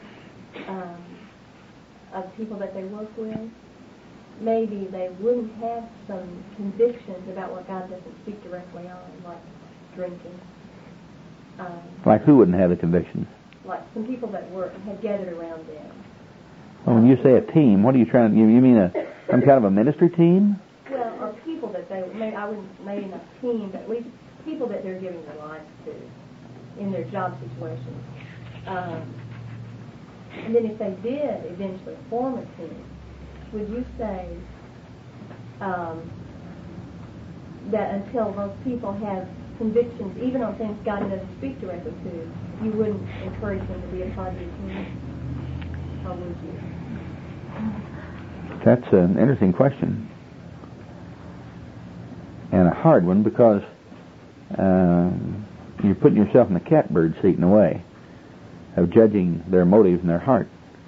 of people that they work with, maybe they wouldn't have some convictions about what God doesn't speak directly on, like drinking. Like who wouldn't have the convictions? Like some people that had gathered around them. Well, when you say a team, what are you trying to... You mean some kind of a ministry team? Well, or people that maybe not team, but at least people that they're giving their lives to in their job situations. And then if they did eventually form a team, would you say that until those people have convictions, even on things God doesn't speak directly to, you wouldn't encourage them to be a part of your team? Or would you? That's an interesting question. And a hard one, because you're putting yourself in the catbird seat in a way of judging their motives and their heart.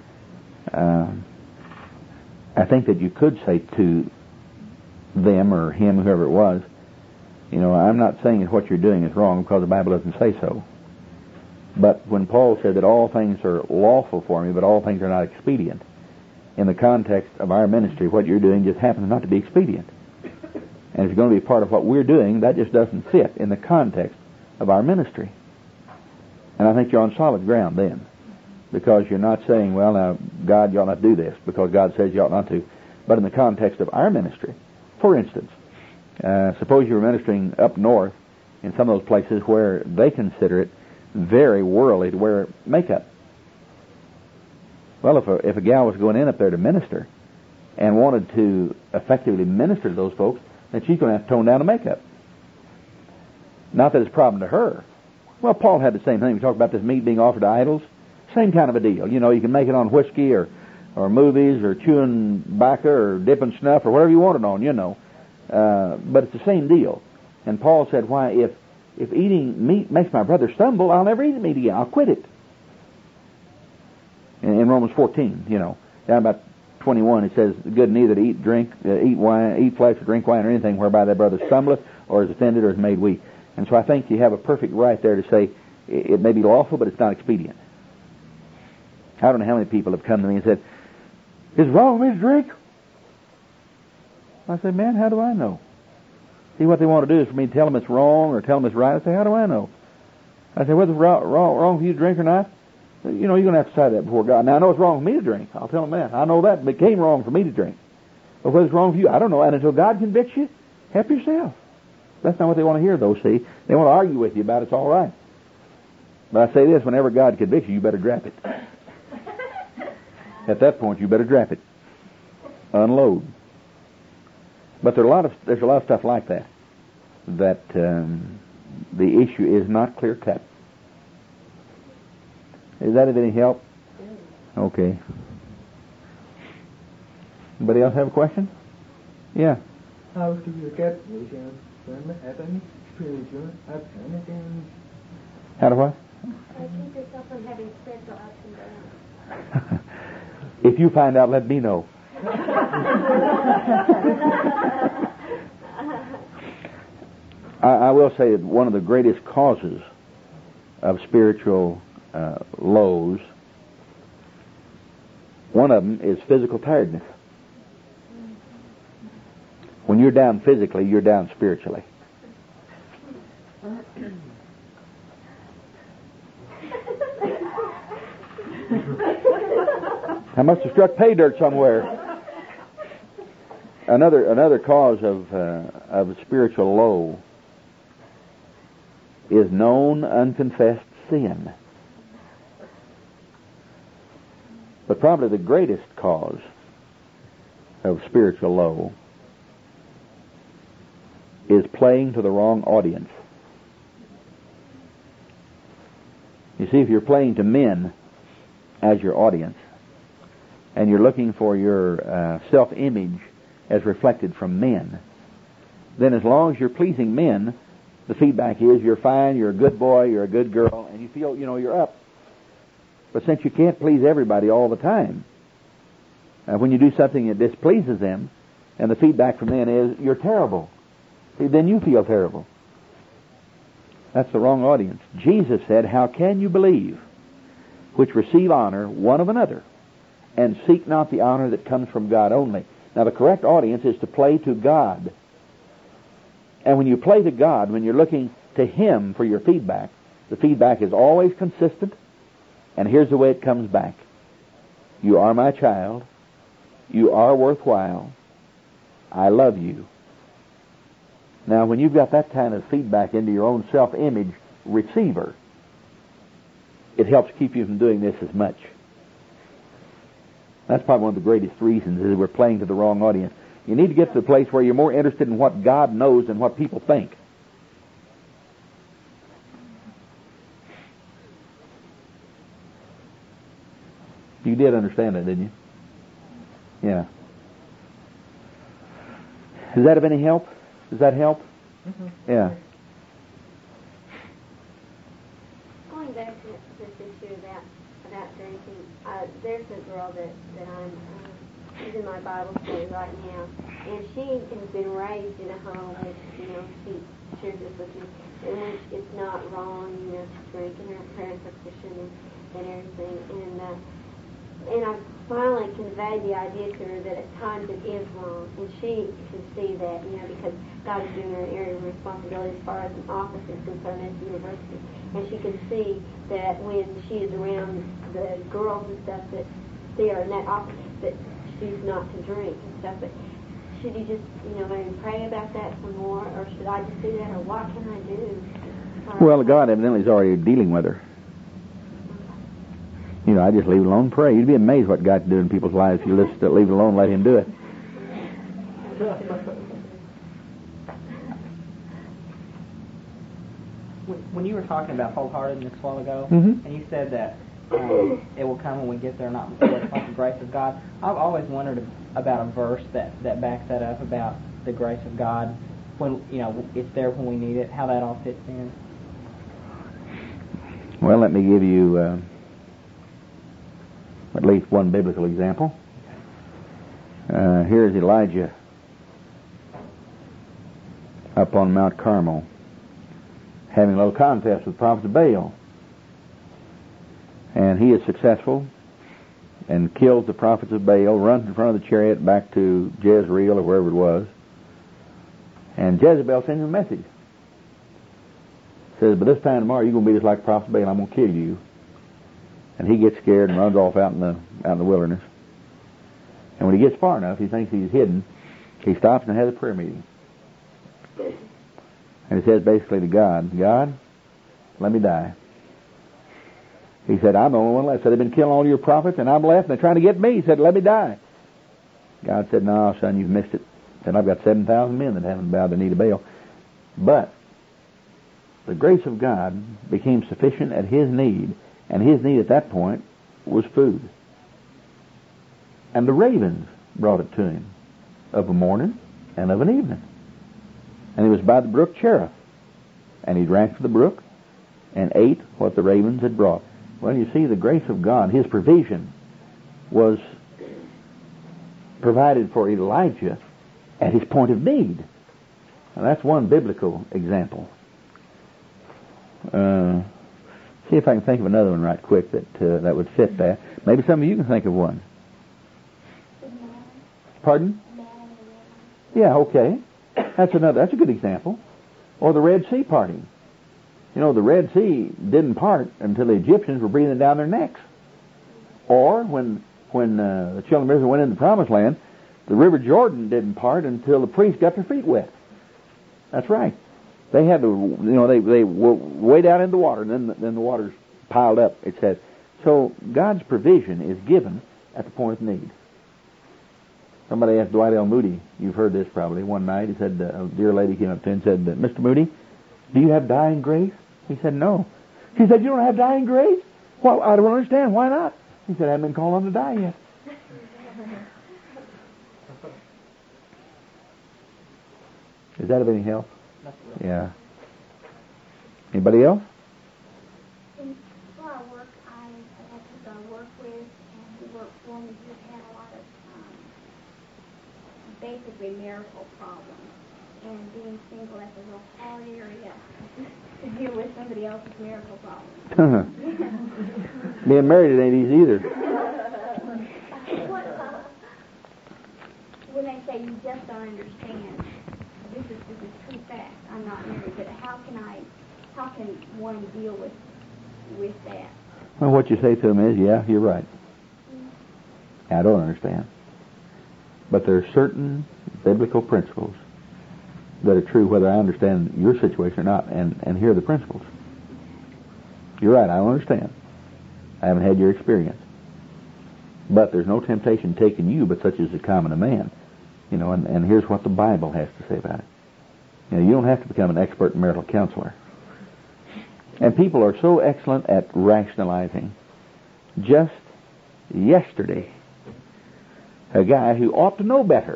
I think that you could say to them or him, whoever it was, I'm not saying that what you're doing is wrong, because the Bible doesn't say so. But when Paul said that all things are lawful for me, but all things are not expedient, in the context of our ministry, what you're doing just happens not to be expedient. And if you're going to be part of what we're doing, that just doesn't fit in the context of our ministry. And I think you're on solid ground then, because you're not saying, well, now, God, you ought not do this, because God says you ought not to. But in the context of our ministry, for instance, suppose you were ministering up north in some of those places where they consider it very worldly to wear makeup. Well, if a gal was going in up there to minister and wanted to effectively minister to those folks, then she's going to have to tone down the makeup. Not that it's a problem to her. Well, Paul had the same thing. We talked about this meat being offered to idols. Same kind of a deal. You can make it on whiskey or movies or chewing tobacco or dipping snuff or whatever you want it on, But it's the same deal. And Paul said, why, if eating meat makes my brother stumble, I'll never eat meat again. I'll quit it. In Romans 14, down about 21, it says, good neither to eat wine, eat flesh or drink wine or anything whereby thy brother stumbleth or is offended or is made weak. And so I think you have a perfect right there to say it may be lawful, but it's not expedient. I don't know how many people have come to me and said, is it wrong for me to drink? I said, man, how do I know? See, what they want to do is for me to tell them it's wrong or tell them it's right. I say, how do I know? I say, whether it's wrong for you to drink or not, you're going to have to decide that before God. Now, I know it's wrong for me to drink. I'll tell them that. I know that it became wrong for me to drink. But whether it's wrong for you, I don't know. And until God convicts you, help yourself. That's not what they want to hear, though, see. They want to argue with you about it's all right. But I say this, whenever God convicts you, you better drop it. At that point, you better drop it. Unload. But there's a lot of stuff like that. That the issue is not clear cut. Is that of any help? Okay. Anybody else have a question? Yeah. How do you get vision when having spiritual appearances? How do what? Keep yourself from having spiritual ups and downs. If you find out, let me know. I will say that one of the greatest causes of spiritual lows, one of them is physical tiredness. When you're down physically, you're down spiritually. I must have struck pay dirt somewhere. Another cause of spiritual low is known unconfessed sin. But probably the greatest cause of spiritual low is playing to the wrong audience. You see, if you're playing to men as your audience, and you're looking for your self-image as reflected from men, then as long as you're pleasing men, the feedback is you're fine, you're a good boy, you're a good girl, and you feel, you're up. But since you can't please everybody all the time, when you do something that displeases them, and the feedback from them is, you're terrible, then you feel terrible. That's the wrong audience. Jesus said, how can you believe, which receive honor one of another, and seek not the honor that comes from God only? Now the correct audience is to play to God. And when you play to God, when you're looking to Him for your feedback, the feedback is always consistent, and here's the way it comes back. You are my child. You are worthwhile. I love you. Now, when you've got that kind of feedback into your own self-image receiver, it helps keep you from doing this as much. That's probably one of the greatest reasons, is we're playing to the wrong audience. You need to get to the place where you're more interested in what God knows than what people think. You did understand that, didn't you? Yeah. Is that of any help? Does that help? Mm-hmm. Yeah. Going back to this issue about drinking, there's a girl that I'm she's in my Bible study right now, and she has been raised in a home which, she shares this with me, in which it's not wrong, to drink, and her parents are Christian and everything, and I finally conveyed the idea to her that at times it is wrong, and she can see that, because God is giving her an area of responsibility as far as an office is concerned at the university, and she can see that when she is around the girls and stuff that they are in that office, that she's not to drink and stuff. But should you just, maybe pray about that some more, or should I just do that, or what can I do? Well, God evidently is already dealing with her. I just leave it alone, pray. You'd be amazed what God's doing in people's lives if you leave it alone, let Him do it. When you were talking about wholeheartedness a while ago, Mm-hmm. and you said that it will come when we get there, not before, it's like the grace of God, I've always wondered about a verse that backs that up, about the grace of God, when, it's there when we need it, how that all fits in. Well, let me give you at least one biblical example. Here's Elijah up on Mount Carmel having a little contest with the prophets of Baal. And he is successful and kills the prophets of Baal, runs in front of the chariot back to Jezreel or wherever it was. And Jezebel sends him a message. Says, but this time tomorrow you're going to be just like the prophets of Baal. I'm going to kill you. And he gets scared and runs off out in the wilderness. And when he gets far enough, he thinks he's hidden. He stops and has a prayer meeting. And he says basically to God, God, let me die. He said, I'm the only one left. Said, they've been killing all your prophets, and I'm left, and they're trying to get me. He said, let me die. God said, no, son, you've missed it. He said, I've got 7,000 men that haven't bowed the knee to Baal. But the grace of God became sufficient at his need, and his need at that point was food. And the ravens brought it to him of a morning and of an evening. And he was by the brook Cherith, and he drank from the brook and ate what the ravens had brought. Well, you see, the grace of God, his provision, was provided for Elijah at his point of need. Now, that's one biblical example. See if I can think of another one right quick that would fit that. Maybe some of you can think of one. Pardon? Yeah, okay. That's a good example. Or the Red Sea parting. You know, the Red Sea didn't part until the Egyptians were breathing down their necks. Or when the children of Israel went into the Promised Land, the River Jordan didn't part until the priests got their feet wet. That's right. They had to, they were way down in the water, and then the water's piled up, it says. So God's provision is given at the point of need. Somebody asked Dwight L. Moody, you've heard this probably, one night, he said, a dear lady came up to him and said, Mr. Moody, do you have dying grace? He said, no. She said, you don't have dying grace? Well, I don't understand. Why not? He said, I haven't been called on to die yet. Is that of any help? Yeah. Anybody else? For our work, I have people I work with and who work for me who've had a lot of basically marital problems. And being single, that's a real hard area to deal with somebody else's marital problems. Being married, it ain't easy either. When they say you just don't understand, this is true fact. I'm not married, but how can one deal with that? Well, what you say to them is, yeah, you're right. I don't understand. But there are certain biblical principles that are true whether I understand your situation or not, and here are the principles. You're right, I don't understand. I haven't had your experience. But there's no temptation taking you but such as is common to man. And here's what the Bible has to say about it. You don't have to become an expert marital counselor. And people are so excellent at rationalizing. Just yesterday, a guy who ought to know better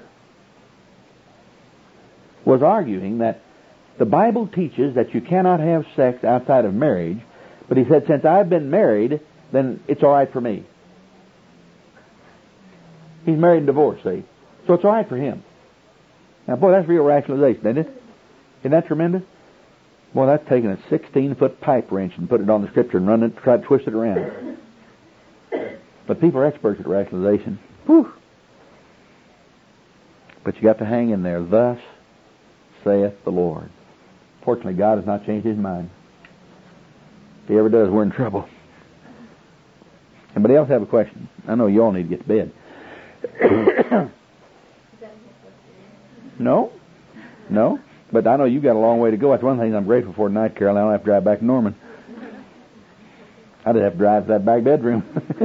was arguing that the Bible teaches that you cannot have sex outside of marriage, but he said, since I've been married, then it's all right for me. He's married and divorced, see? So it's all right for him. Now, boy, that's real rationalization, isn't it? Isn't that tremendous? Boy, that's taking a 16-foot pipe wrench and put it on the Scripture and run it, try to twist it around. But people are experts at rationalization. Whew. But you got to hang in there. Thus saith the Lord. Fortunately, God has not changed His mind. If He ever does, we're in trouble. Anybody else have a question? I know you all need to get to bed. No? But I know you got a long way to go. That's one thing I'm grateful for tonight, Carol. I don't have to drive back to Norman. I just have to drive to that back bedroom.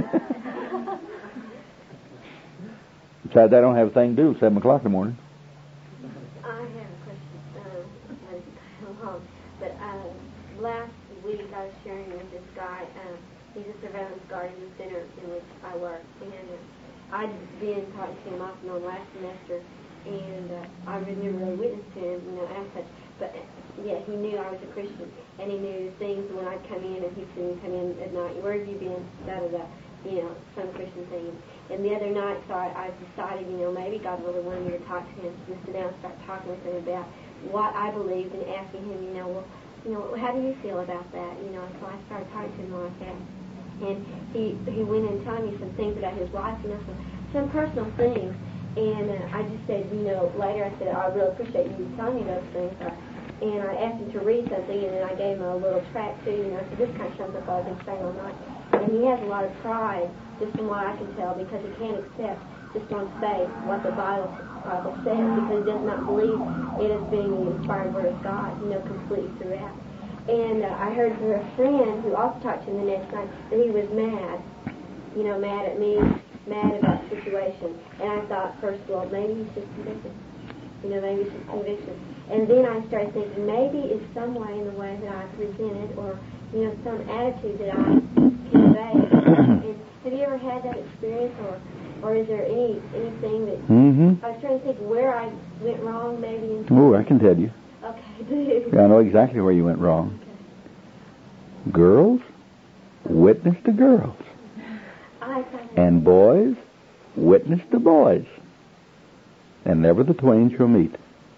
Besides, I don't have a thing to do 7 o'clock in the morning. I have a question. But last week I was sharing with this guy. He's a surveillance guard in the center in which I work. And I'd been talking to him off and on last semester. And I never really witnessed to him, as such. But, yeah, he knew I was a Christian. And he knew things when I'd come in, and he'd see me come in at night. Where have you been? Da-da-da. Some Christian thing. And the other night, so I decided, maybe God really wanted me to talk to him. So sit down and start talking with him about what I believed and asking him, how do you feel about that? So I started talking to him like that. And he went in telling me some things about his life, some personal things. And I just said, later I said, I really appreciate you telling me those things. And I asked him to read something, and then I gave him a little tract too. I said, this kind of sums up what I've been saying all night. And he has a lot of pride, just from what I can tell, because he can't accept just on faith what the Bible says, because he does not believe it as being the inspired word of God, completely throughout. And I heard from a friend who also talked to him the next night that he was mad, mad at me, mad about the situation. And I thought, first of all, maybe he's just convicted. Maybe it's just conviction. And then I started thinking, maybe it's some way in the way that I presented or, some attitude that I conveyed. And have you ever had that experience or is there anything that... I was trying to think where I went wrong maybe. Oh, I can tell you. Okay, do. I know exactly where you went wrong. Okay. Girls witness to girls. And boys witness to boys. And never the twain shall meet.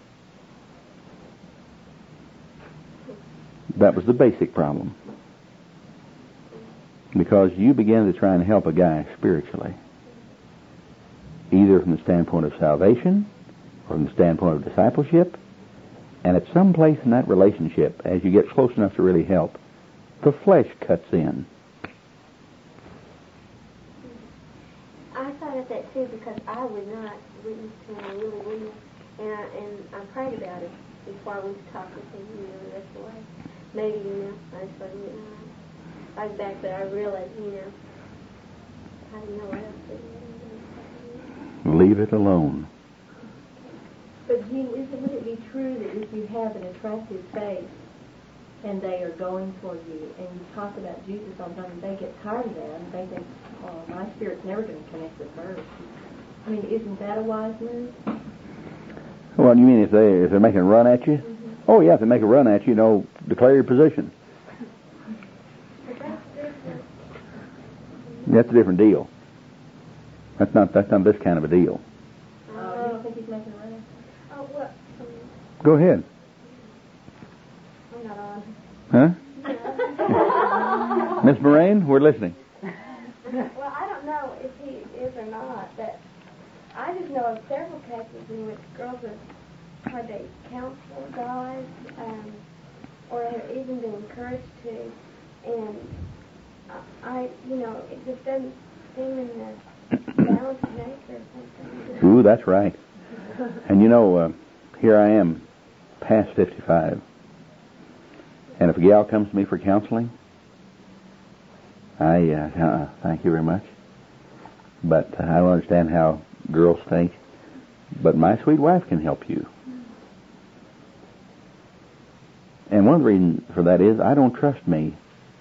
That was the basic problem. Because you began to try and help a guy spiritually. Either from the standpoint of salvation or from the standpoint of discipleship. And at some place in that relationship, as you get close enough to really help, the flesh cuts in. I thought of that too because I would not witness to him. I really wouldn't. And I prayed about it before I went to talk with him, the rest of the way. Maybe, I just wasn't getting right. I was back, but I realized, I didn't know what else to do. Leave it alone. But Jean, would it be true that if you have an attractive face and they are going for you and you talk about Jesus all the time and they get tired of that and they think, oh, my spirit's never going to connect with hers. I mean, isn't that a wise move? Well, you mean if they're making a run at you? Mm-hmm. Oh, yeah, if they make a run at you, declare your position. But that's different. That's a different deal. That's not this kind of a deal. You don't think he's making a run at you? Oh, well, Go ahead. I'm not on. Huh? Miss Moraine, we're listening. Well, I don't know if he is or not, but I just know of several cases in which girls have tried to counsel guys, or have even been encouraged to, and it just doesn't seem in the balance of nature or something. Ooh, that's right. And here I am, past 55. And if a gal comes to me for counseling, thank you very much. But I don't understand how girls think. But my sweet wife can help you. And one of the reasons for that is I don't trust me.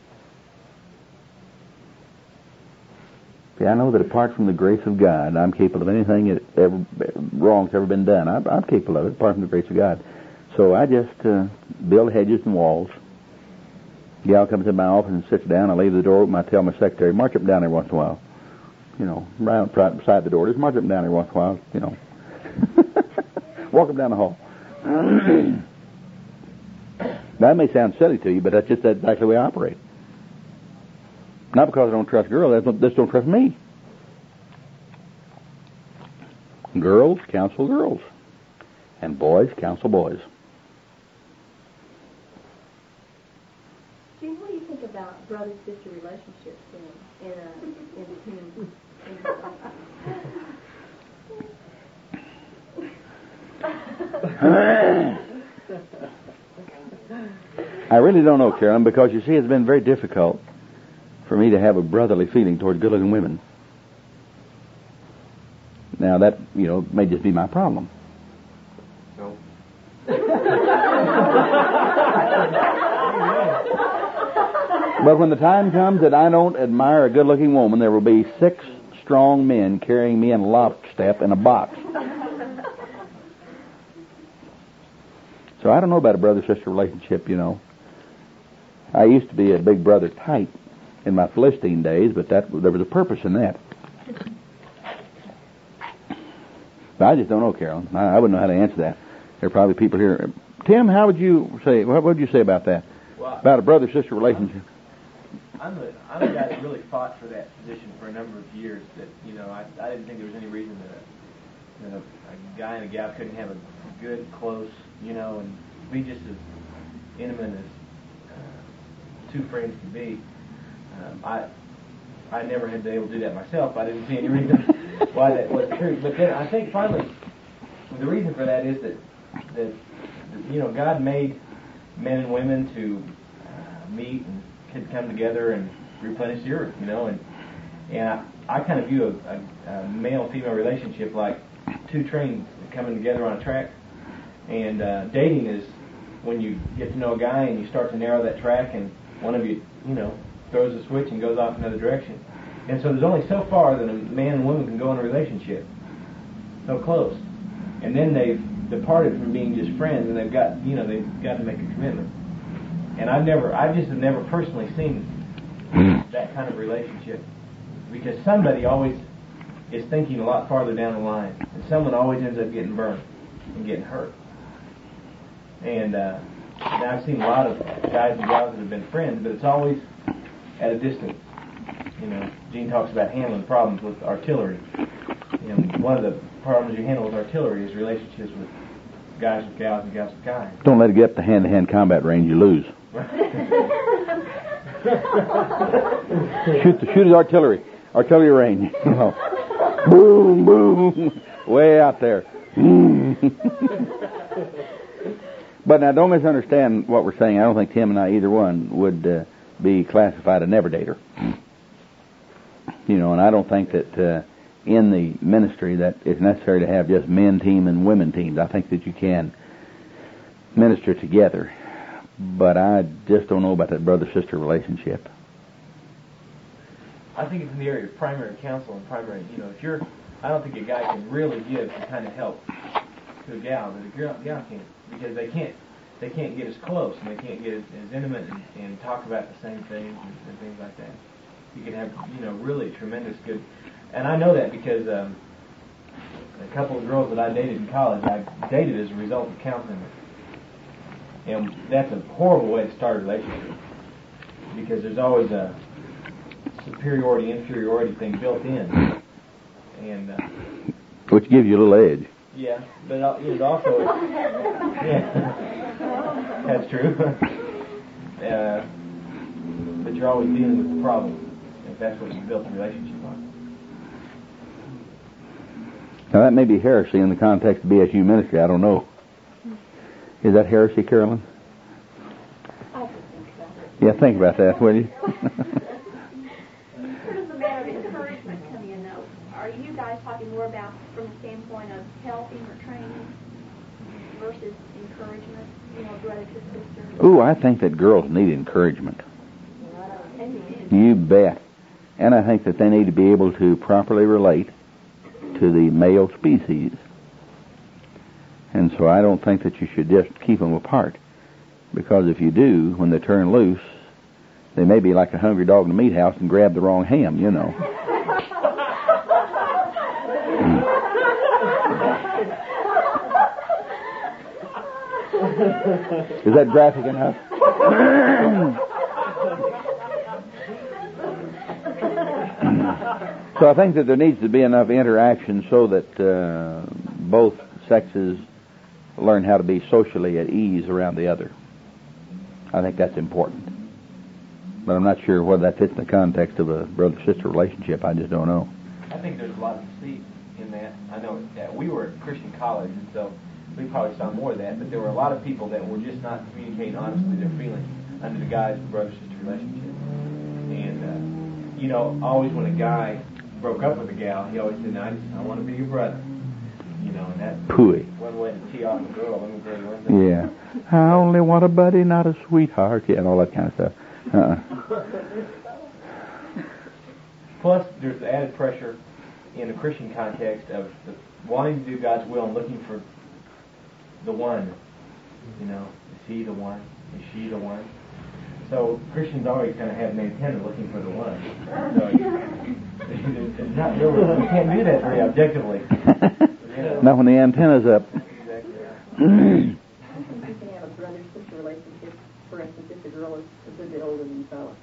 See, I know that apart from the grace of God, I'm capable of anything wrong's ever been done. I'm capable of it, apart from the grace of God. So I just build hedges and walls. Gal comes in my office and sits down. I leave the door open. I tell my secretary, march up and down there once in a while. Right beside the door. Just march up and down there once in a while. Walk up down the hall. That may sound silly to you, but that's exactly the way I operate. Not because I don't trust girls, they just don't trust me. Girls counsel girls, and boys counsel boys. Jean, what do you think about brother-sister relationships in a team? I really don't know, Carolyn, because you see, it's been very difficult for me to have a brotherly feeling toward good-looking women. Now, that, may just be my problem. No. But when the time comes that I don't admire a good-looking woman, there will be 6 strong men carrying me in lockstep in a box. So I don't know about a brother-sister relationship, I used to be a big brother type in my Philistine days, but there was a purpose in that. But I just don't know, Carolyn. I wouldn't know how to answer that. There are probably people here. Tim, what would you say about that? Well, about a brother-sister relationship? I'm a guy that really fought for that position for a number of years. That I didn't think there was any reason that a guy and a gal couldn't have a good, close, and be just as intimate as two friends can be. I never had been able to do that myself. I didn't see any reason why that was true. But then I think finally the reason for that is that God made men and women to meet and could come together and replenish the earth, you know. And I kind of view a male-female relationship like two trains coming together on a track. And dating is when you get to know a guy and you start to narrow that track, and one of you, you know, throws a switch and goes off another direction. And so there's only so far that a man and woman can go in a relationship. So close. And then they've departed from being just friends, and they've got to make a commitment. And I just have never personally seen that kind of relationship, because somebody always is thinking a lot farther down the line, and someone always ends up getting burned and getting hurt. And I've seen a lot of guys and gals that have been friends, but it's always at a distance. You know, Gene talks about handling problems with artillery. You know, one of the problems you handle with artillery is relationships with guys with gals and gals with guys. Don't let it get up to hand-to-hand combat range, you lose. shoot his artillery range. Boom, boom, way out there. But now, don't misunderstand what we're saying. I don't think Tim and I, either one, would be classified a never dater. You know, and I don't think that in the ministry that it's necessary to have just men team and women teams. I think that you can minister together, but I just don't know about that brother-sister relationship. I think it's in the area of primary counsel and primary, you know, I don't think a guy can really give the kind of help to a gal that a gal can't, because they can't get as close, and they can't get as intimate and talk about the same things and things like that. You can have, you know, really tremendous good, and I know that because a couple of girls that I dated in college, I dated as a result of counseling them. And that's a horrible way to start a relationship, because there's always a superiority, inferiority thing built in, and which gives you a little edge. Yeah, but it also, yeah, that's true. But you're always dealing with the problem, if that's what you built the relationship on. Now that may be heresy in the context of BSU ministry. I don't know. Is that heresy, Carolyn? I can think about it. Yeah, think about that, will you? Where does the matter of encouragement come in, though? Are you guys talking more about from the standpoint of helping or training versus encouragement, you know, brother to sister? Ooh, I think that girls need encouragement. You bet. And I think that they need to be able to properly relate to the male species. And so I don't think that you should just keep them apart, because if you do, when they turn loose, they may be like a hungry dog in a meat house and grab the wrong ham, you know. Is that graphic enough? So I think that there needs to be enough interaction so that both sexes learn how to be socially at ease around the other. I think that's important. But I'm not sure whether that fits in the context of a brother-sister relationship. I just don't know. I think there's a lot of deceit in that. I know that we were at Christian college, and so we probably saw more of that, but there were a lot of people that were just not communicating honestly their feelings under the guise of brother-sister relationship. And, you know, always when a guy broke up with a gal, he always said, I want to be your brother. You know, and that's Pooey. one way to tee off a girl. Let me tell you one thing. Yeah. I only want a buddy, not a sweetheart. Yeah, and all that kind of stuff. Plus, there's the added pressure in a Christian context of wanting to do God's will and looking for the one. You know, is he the one? Is she the one? So Christians always kind of have an antenna looking for the one. So it's not really, you can't do that very objectively. Not when the antenna's up. Exactly. I think you can have a brother-sister relationship, for instance, if the girl is a good bit older than the fellow.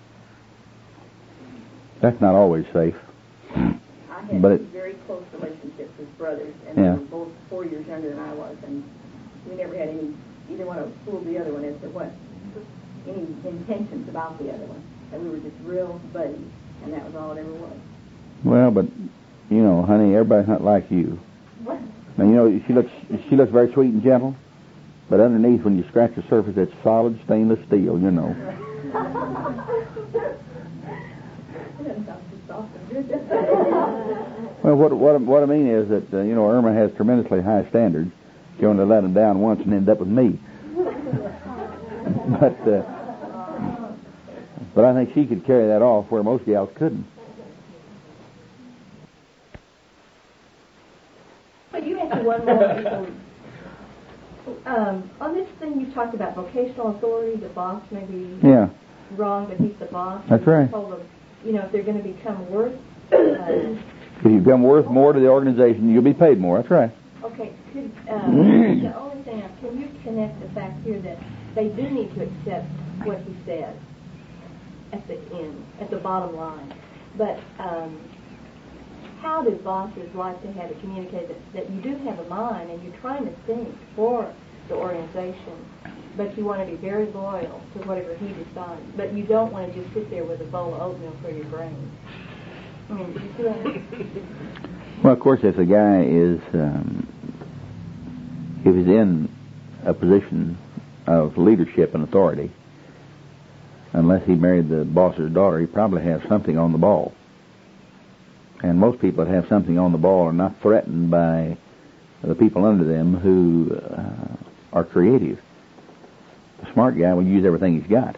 That's not always safe. I had But two very close relationships with brothers, and Yeah. they were both 4 years younger than I was, and we never had either one of us fooled the other one as to what, any intentions about the other one. And we were just real buddies, and that was all it ever was. Well, but, you know, honey, everybody's not like you. What? Now, you know, she looks very sweet and gentle, but underneath, when you scratch the surface, it's solid stainless steel, you know. Well, what I mean is that Irma has tremendously high standards. She only let him down once and ended up with me. But I think she could carry that off where most gals couldn't. Well, you answer one more. On this thing you talked about vocational authority, the boss may be wrong, but he's the boss. That's right. Told them, if they're going to become worth. If you become worth more to the organization, you'll be paid more. That's right. Okay. The only thing, can you connect the fact here that they do need to accept what he said at the end, at the bottom line? But how do bosses like to have it communicated that you do have a mind and you're trying to think for the organization, but you want to be very loyal to whatever he decides, but you don't want to just sit there with a bowl of oatmeal for your brain? I mean, do you see what I mean? Well, of course, if the guy is, if he's in a position of leadership and authority, unless he married the boss's daughter, he probably has something on the ball. And most people that have something on the ball are not threatened by the people under them who are creative. The smart guy will use everything he's got.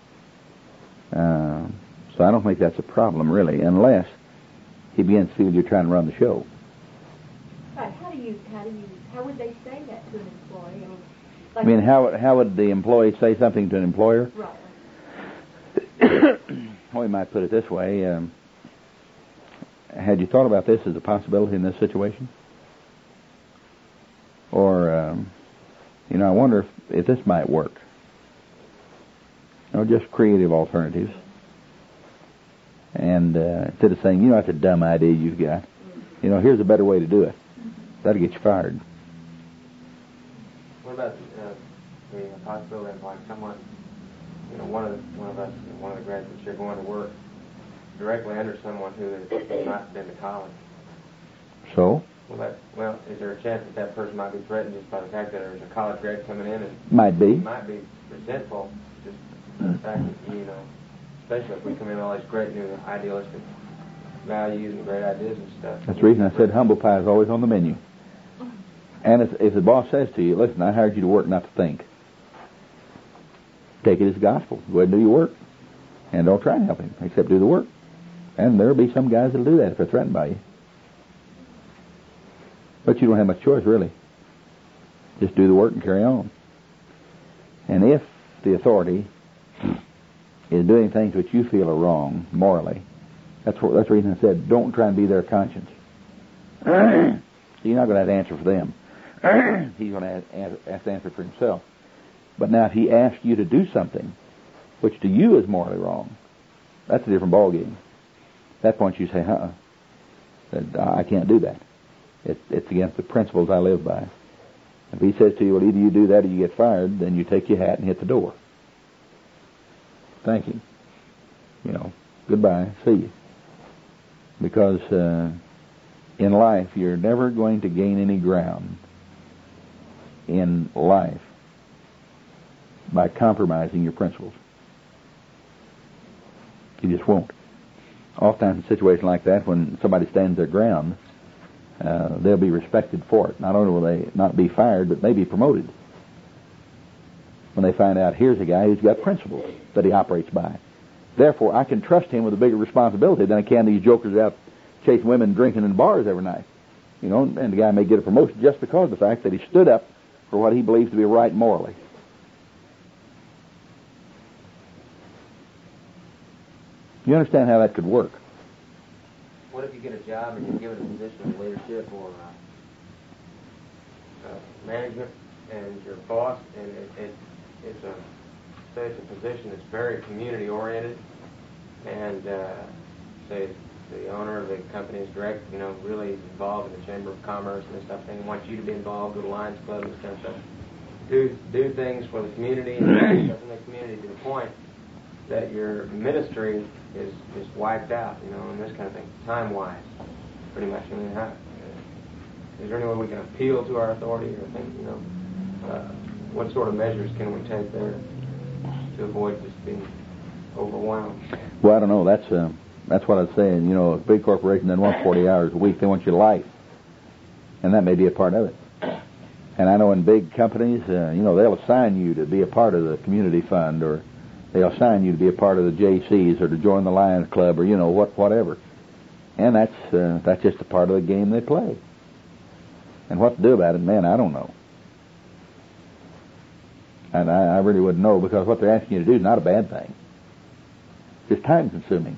So I don't think that's a problem, really, unless he begins to feel you're trying to run the show. Right. How would they say that to an employee? How would the employee say something to an employer? Right. Well, we might put it this way. Had you thought about this as a possibility in this situation? Or, I wonder if this might work. Just creative alternatives. And instead of saying, that's a dumb idea you've got, here's a better way to do it. That'll get you fired. What about the possibility of like someone, one of us, one of the graduates here going to work directly under someone who has not been to college? So? Well, is there a chance that person might be threatened just by the fact that there's a college grad coming in and might be resentful just the fact that especially if we come in with all these great new idealistic values and great ideas and stuff. That's the reason I said humble pie is always on the menu. And if the boss says to you, listen, I hired you to work, not to think, take it as gospel. Go ahead and do your work. And don't try and help him, except do the work. And there'll be some guys that'll do that if they're threatened by you. But you don't have much choice, really. Just do the work and carry on. And if the authority is doing things which you feel are wrong morally, that's the reason I said don't try and be their conscience. You're not going to have to answer for them. He's going to have to answer for himself. But now if he asks you to do something which to you is morally wrong, that's a different ballgame. At that point you say, I can't do that. It's against the principles I live by. If he says to you, well, either you do that or you get fired, then you take your hat and hit the door. Thank you. Goodbye. See you. Because in life, you're never going to gain any ground in life by compromising your principles. You just won't. Oftentimes in a situation like that, when somebody stands their ground, they'll be respected for it. Not only will they not be fired, but maybe promoted. When they find out, here's a guy who's got principles that he operates by. Therefore, I can trust him with a bigger responsibility than I can these jokers out chasing women drinking in bars every night. And the guy may get a promotion just because of the fact that he stood up for what he believes to be right morally. You understand how that could work? What if you get a job and you're given a position of leadership or management, and your boss, and it's a position that's very community oriented, and say the owner of the company is really involved in the Chamber of Commerce and this stuff, and wants you to be involved with the Lions Club and this kind of stuff. Do things for the community and stuff in the community to the point that your ministry is wiped out, and this kind of thing, time-wise, pretty much. I mean, is there any way we can appeal to our authority or think, what sort of measures can we take there to avoid just being overwhelmed. Well, I don't know. That's what I was saying. You know, a big corporation doesn't want 40 hours a week. They want your life. And that may be a part of it. And I know in big companies, they'll assign you to be a part of the community fund, or they'll assign you to be a part of the JCs, or to join the Lions Club, or whatever. And that's just a part of the game they play. And what to do about it, man, I don't know. And I really wouldn't know, because what they're asking you to do is not a bad thing. It's time consuming.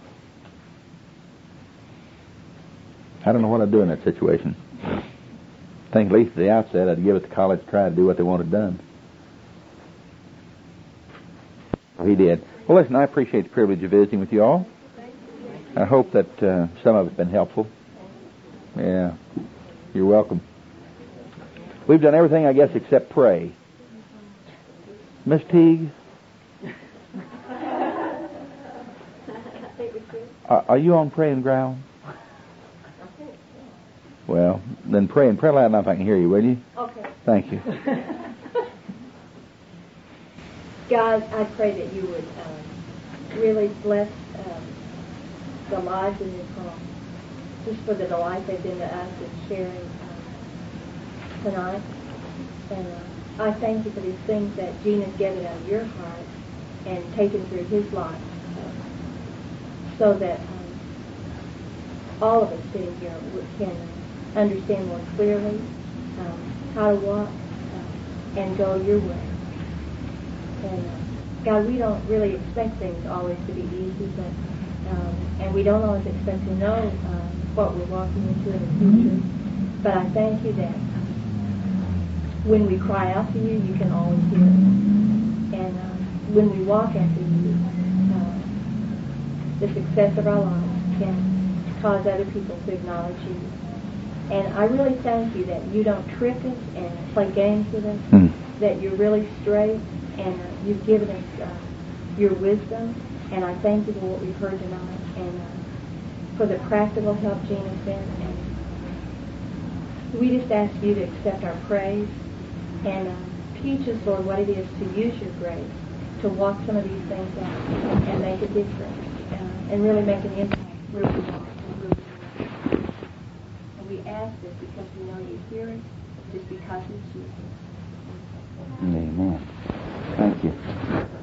I don't know what I'd do in that situation. I think at least at the outset I'd give it the college a try to do what they wanted done. He did. Well, listen, I appreciate the privilege of visiting with you all. I hope that some of it's been helpful. Yeah, you're welcome. We've done everything, I guess, except pray. Miss Teague? Are you on praying ground? Well, then pray and pray loud enough I can hear you, will you? Okay. Thank you. God, I pray that you would really bless the lives in this home, just for the delight they've been to us in sharing tonight. And I thank you for these things that Gene has gathered out of your heart and taken through his life, so that all of us sitting here can understand more clearly how to walk and go your way. And God, we don't really expect things always to be easy, but and we don't always expect to know what we're walking into in the future. But I thank you that when we cry out to you, you can always hear us. And when we walk after you, the success of our lives can cause other people to acknowledge you. And I really thank you that you don't trick us and play games with us, that you're really straight, and you've given us your wisdom. And I thank you for what we've heard tonight, and for the practical help Gene has been. And we just ask you to accept our praise and teach us, Lord, what it is to use your grace to walk some of these things out and make a difference and really make an impact where we are. And we ask this because we know you hear us, just because it's you. Amen. Thank you.